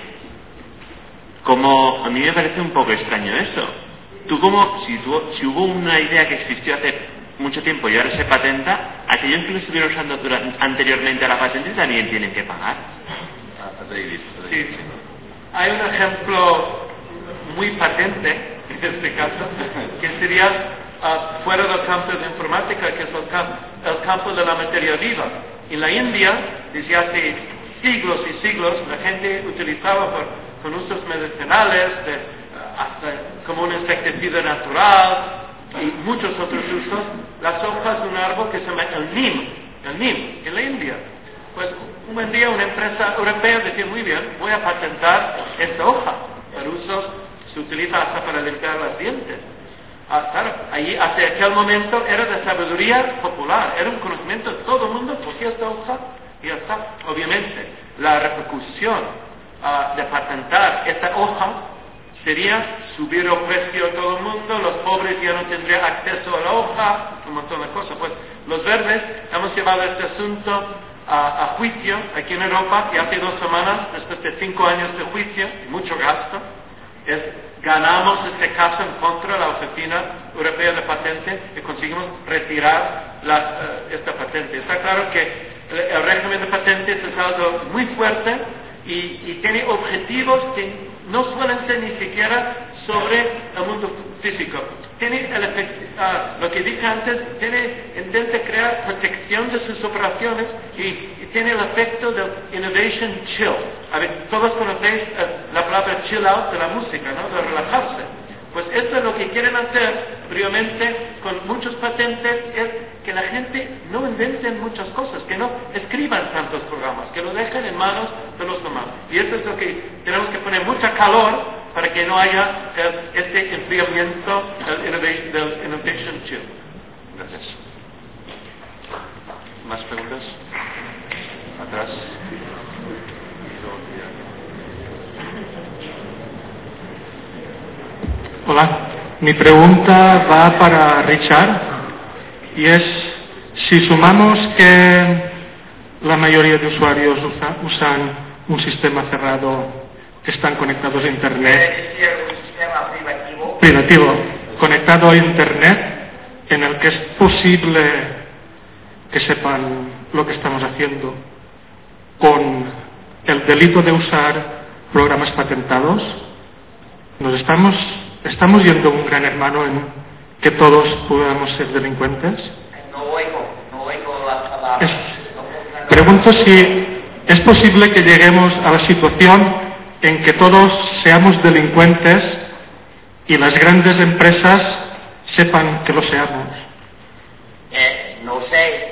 como a mí me parece un poco extraño eso. Tú como, si, tú, si hubo una idea que existió hace mucho tiempo y ahora se patenta, aquellos que lo estuvieron usando durante, anteriormente a la patente también tienen que pagar. Sí. Hay un ejemplo muy patente en este caso, que sería uh, fuera del campo de informática, que es el, camp el campo de la materia viva. En la India, desde hace siglos y siglos, la gente utilizaba por, con usos medicinales, de, uh, hasta como un insecticida natural y muchos otros usos, las hojas de un árbol que se llama el neem, el neem, en la India. Pues un buen día una empresa europea decía, muy bien, voy a patentar esta hoja para usos, se utiliza hasta para limpiar los dientes. Ah, claro, allí, hasta aquel momento era de sabiduría popular, era un conocimiento de todo el mundo, cogía esta hoja y ya está. Obviamente, la repercusión uh, de patentar esta hoja sería subir el precio a todo el mundo, los pobres ya no tendrían acceso a la hoja, un montón de cosas. Pues los verdes hemos llevado este asunto a, a juicio aquí en Europa, y hace dos semanas, después de cinco años de juicio y mucho gasto, es, ganamos este caso en contra de la Oficina Europea de Patentes y conseguimos retirar la, uh, esta patente. Está claro que el, el régimen de patentes es algo muy fuerte y, y tiene objetivos que no suelen ser ni siquiera sobre el mundo físico. Tiene el efecto, uh, lo que dije antes, tiene, intenta crear protección de sus operaciones y, y tiene el efecto del innovation chill. A ver, todos conocéis uh, la palabra chill out de la música, ¿no? De relajarse. Pues esto es lo que quieren hacer, brevemente, con muchos patentes, es que la gente no invente muchas cosas, que no escriban tantos programas, que lo dejen en manos de los demás. Y eso es lo que tenemos que poner mucha calor para que no haya el, este enfriamiento del innovation, del innovation chill. Gracias. ¿Más preguntas? Atrás. Hola, mi pregunta va para Richard y es, si sumamos que la mayoría de usuarios usa, usan un sistema cerrado, que están conectados a Internet, un sistema privativo, privativo, conectado a Internet, en el que es posible que sepan lo que estamos haciendo, con el delito de usar programas patentados, nos estamos ¿Estamos yendo a un gran hermano en que todos podamos ser delincuentes? no oigo, no oigo las palabras. Es, pregunto si es posible que lleguemos a la situación en que todos seamos delincuentes y las grandes empresas sepan que lo seamos. Eh, no sé.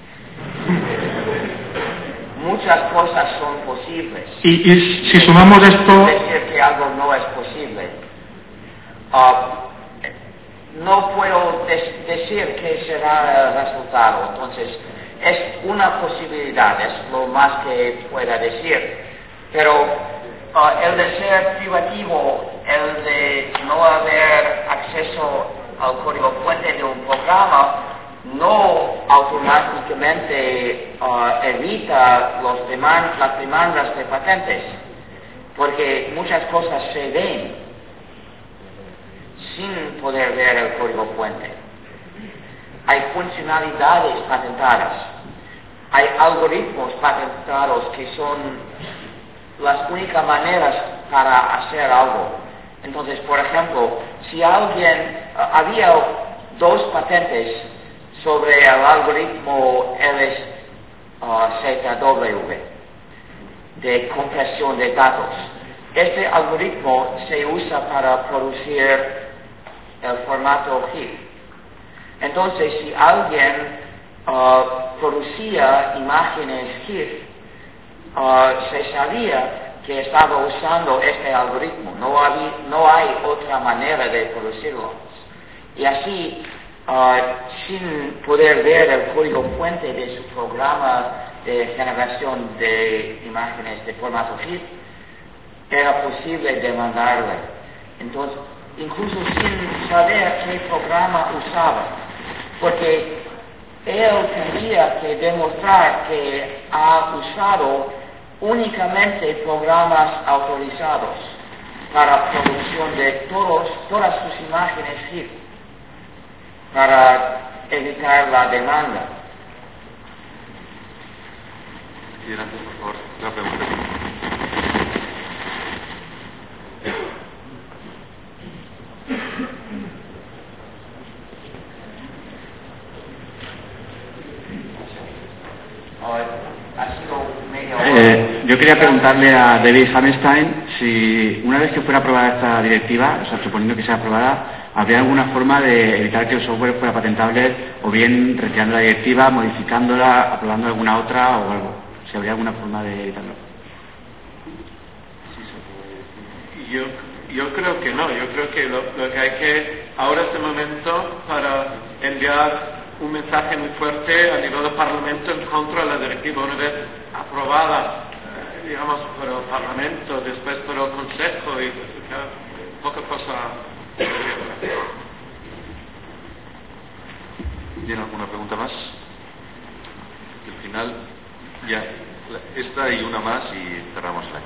Muchas cosas son posibles. Y, y si sumamos esto... decir que algo no es posible. Uh, no puedo des decir qué será el resultado, entonces es una posibilidad, es lo más que pueda decir, pero uh, el de ser privativo, el de no haber acceso al código fuente de un programa, no automáticamente uh, evita los demand las demandas de patentes, porque muchas cosas se ven sin poder ver el código fuente. hay funcionalidades patentadas, hay algoritmos patentados que son las únicas maneras para hacer algo. Entonces, por ejemplo, si alguien, uh, había dos patentes sobre el algoritmo L Z W de compresión de datos. Este algoritmo se usa para producir el formato G I F. Entonces, si alguien uh, producía imágenes G I F, uh, se sabía que estaba usando este algoritmo. No, había, no hay otra manera de producirlo. Y así, uh, sin poder ver el código fuente de su programa de generación de imágenes de formato G I F, era posible demandarle. Entonces, incluso sin saber qué programa usaba, porque él tendría que demostrar que ha usado únicamente programas autorizados para producción de todos, todas sus imágenes G I F, para evitar la demanda. Sí, gracias, por favor. Una pregunta. Eh, yo quería preguntarle a David Hammerstein si una vez que fuera aprobada esta directiva, o sea, suponiendo que sea aprobada, ¿habría alguna forma de evitar que el software fuera patentable, o bien retirando la directiva, modificándola, aprobando alguna otra o algo? Si habría alguna forma de evitarlo. Yo, yo creo que no, yo creo que lo, lo que hay que, ahora es el momento para enviar un mensaje muy fuerte a nivel del Parlamento en contra de la directiva. Una vez aprobada, eh, digamos, por el Parlamento, después por el Consejo, y eh, poca cosa. ¿Tiene alguna pregunta más? Al final, ya, esta y una más y cerramos la.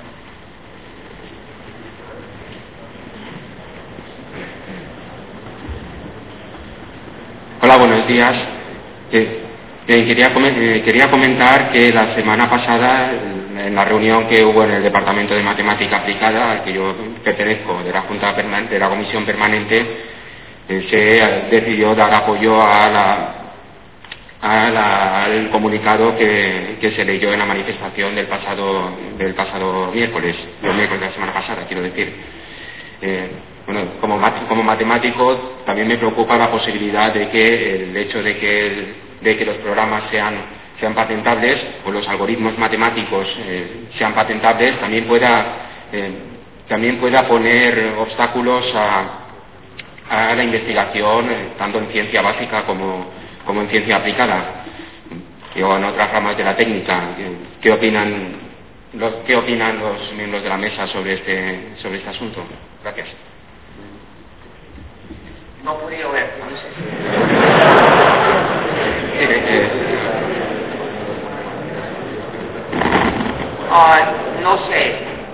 Hola, buenos días. Eh, eh, quería, eh, quería comentar que la semana pasada, en la reunión que hubo en el Departamento de Matemática Aplicada, al que yo pertenezco, de la Junta Permanente, de la Comisión Permanente, eh, se decidió dar apoyo a la, a la, al comunicado que, que se leyó en la manifestación del pasado, del pasado miércoles, el miércoles de la semana pasada, quiero decir. Eh, Bueno, como, como matemático también me preocupa la posibilidad de que el hecho de que, el, de que los programas sean, sean patentables, o los algoritmos matemáticos eh, sean patentables, también pueda, eh, también pueda poner obstáculos a, a la investigación, eh, tanto en ciencia básica como, como en ciencia aplicada, o en otras ramas de la técnica. ¿Qué opinan, los, qué opinan los miembros de la mesa sobre este, sobre este asunto? Gracias. No podía oír. Uh, no sé.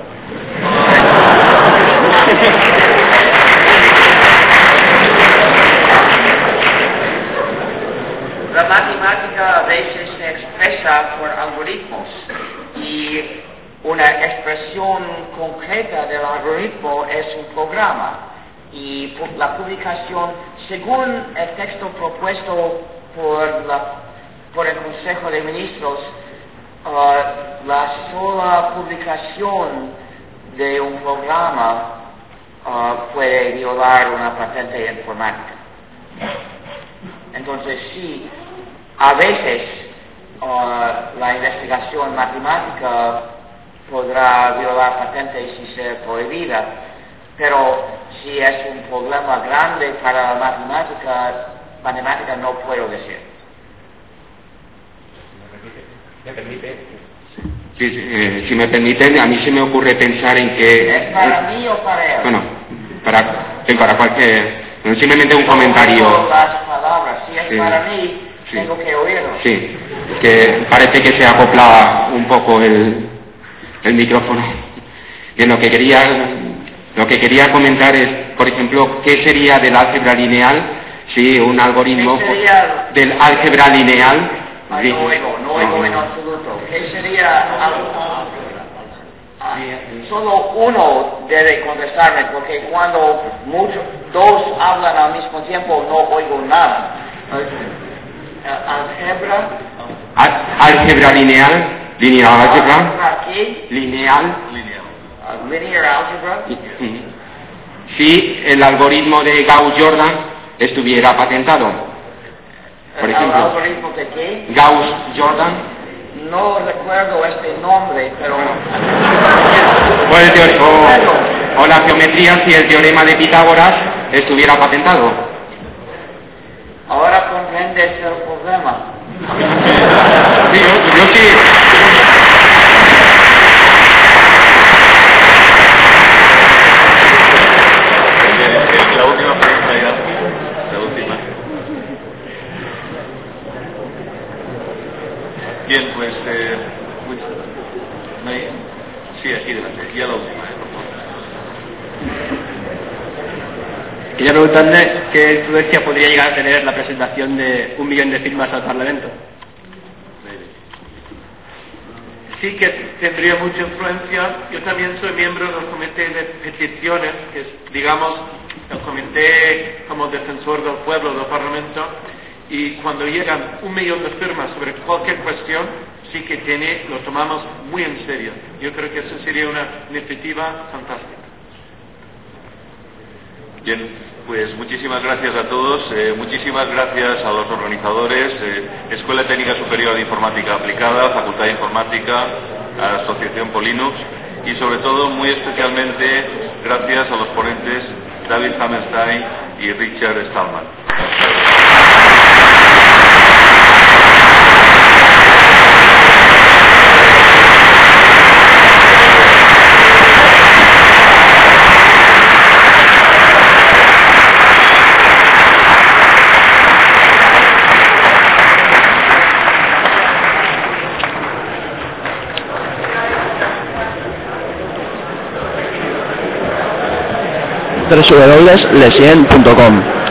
La matemática a veces se expresa por algoritmos, y una expresión concreta del algoritmo es un programa. Y la publicación, según el texto propuesto por, la, por el Consejo de Ministros, uh, la sola publicación de un programa uh, puede violar una patente informática. Entonces, sí, a veces uh, la investigación matemática podrá violar patentes y ser prohibida, pero si es un problema grande para la matemática, matemática no puedo decir. ¿Me permite? Sí, eh, si me permiten, a mí se me ocurre pensar en que... ¿Es para eh, mí o para él? Bueno, para, sí, para cualquier... Simplemente un comentario. Las palabras, si es sí, para mí, sí, tengo que oírlo. Sí, que parece que se acopla un poco el, el micrófono. Bien, lo que quería... Lo que quería comentar es, por ejemplo, qué sería del álgebra lineal Sí, un algoritmo ¿Qué sería? del álgebra lineal. Ay, no oigo, no oigo en absoluto. ¿Qué sería algo? Ah, solo uno debe contestarme, porque cuando muchos, dos hablan al mismo tiempo no oigo nada. Álgebra. Al- álgebra lineal, lineal álgebra, ¿Álgebra qué? lineal. Uh, linear algebra. Si el algoritmo de Gauss-Jordan estuviera patentado, por ¿El ejemplo, algoritmo de qué? Gauss-Jordan, No recuerdo este nombre, pero... o, el teore- o- o la geometría si el teorema de Pitágoras estuviera patentado. Ahora comprendes el problema. Sí, yo, yo sí. La última pregunta ya, la última. Bien, pues, eh, uy, ¿no hay? Sí, aquí delante, ya la última, eh, por favor. Quería preguntarle qué influencia podría llegar a tener la presentación de un millón de firmas al Parlamento. Sí que tendría mucha influencia. Yo también soy miembro del comité de peticiones, que es, digamos, el comité como defensor del pueblo del Parlamento, y cuando llegan un millón de firmas sobre cualquier cuestión, sí que tiene, lo tomamos muy en serio. Yo creo que eso sería una iniciativa fantástica. Bien, pues muchísimas gracias a todos, eh, muchísimas gracias a los organizadores, eh, Escuela Técnica Superior de Informática Aplicada, Facultad de Informática, a Asociación Polinux y sobre todo, muy especialmente, gracias a los ponentes David Hammerstein y Richard Stallman. doble u doble u doble u punto lesien punto com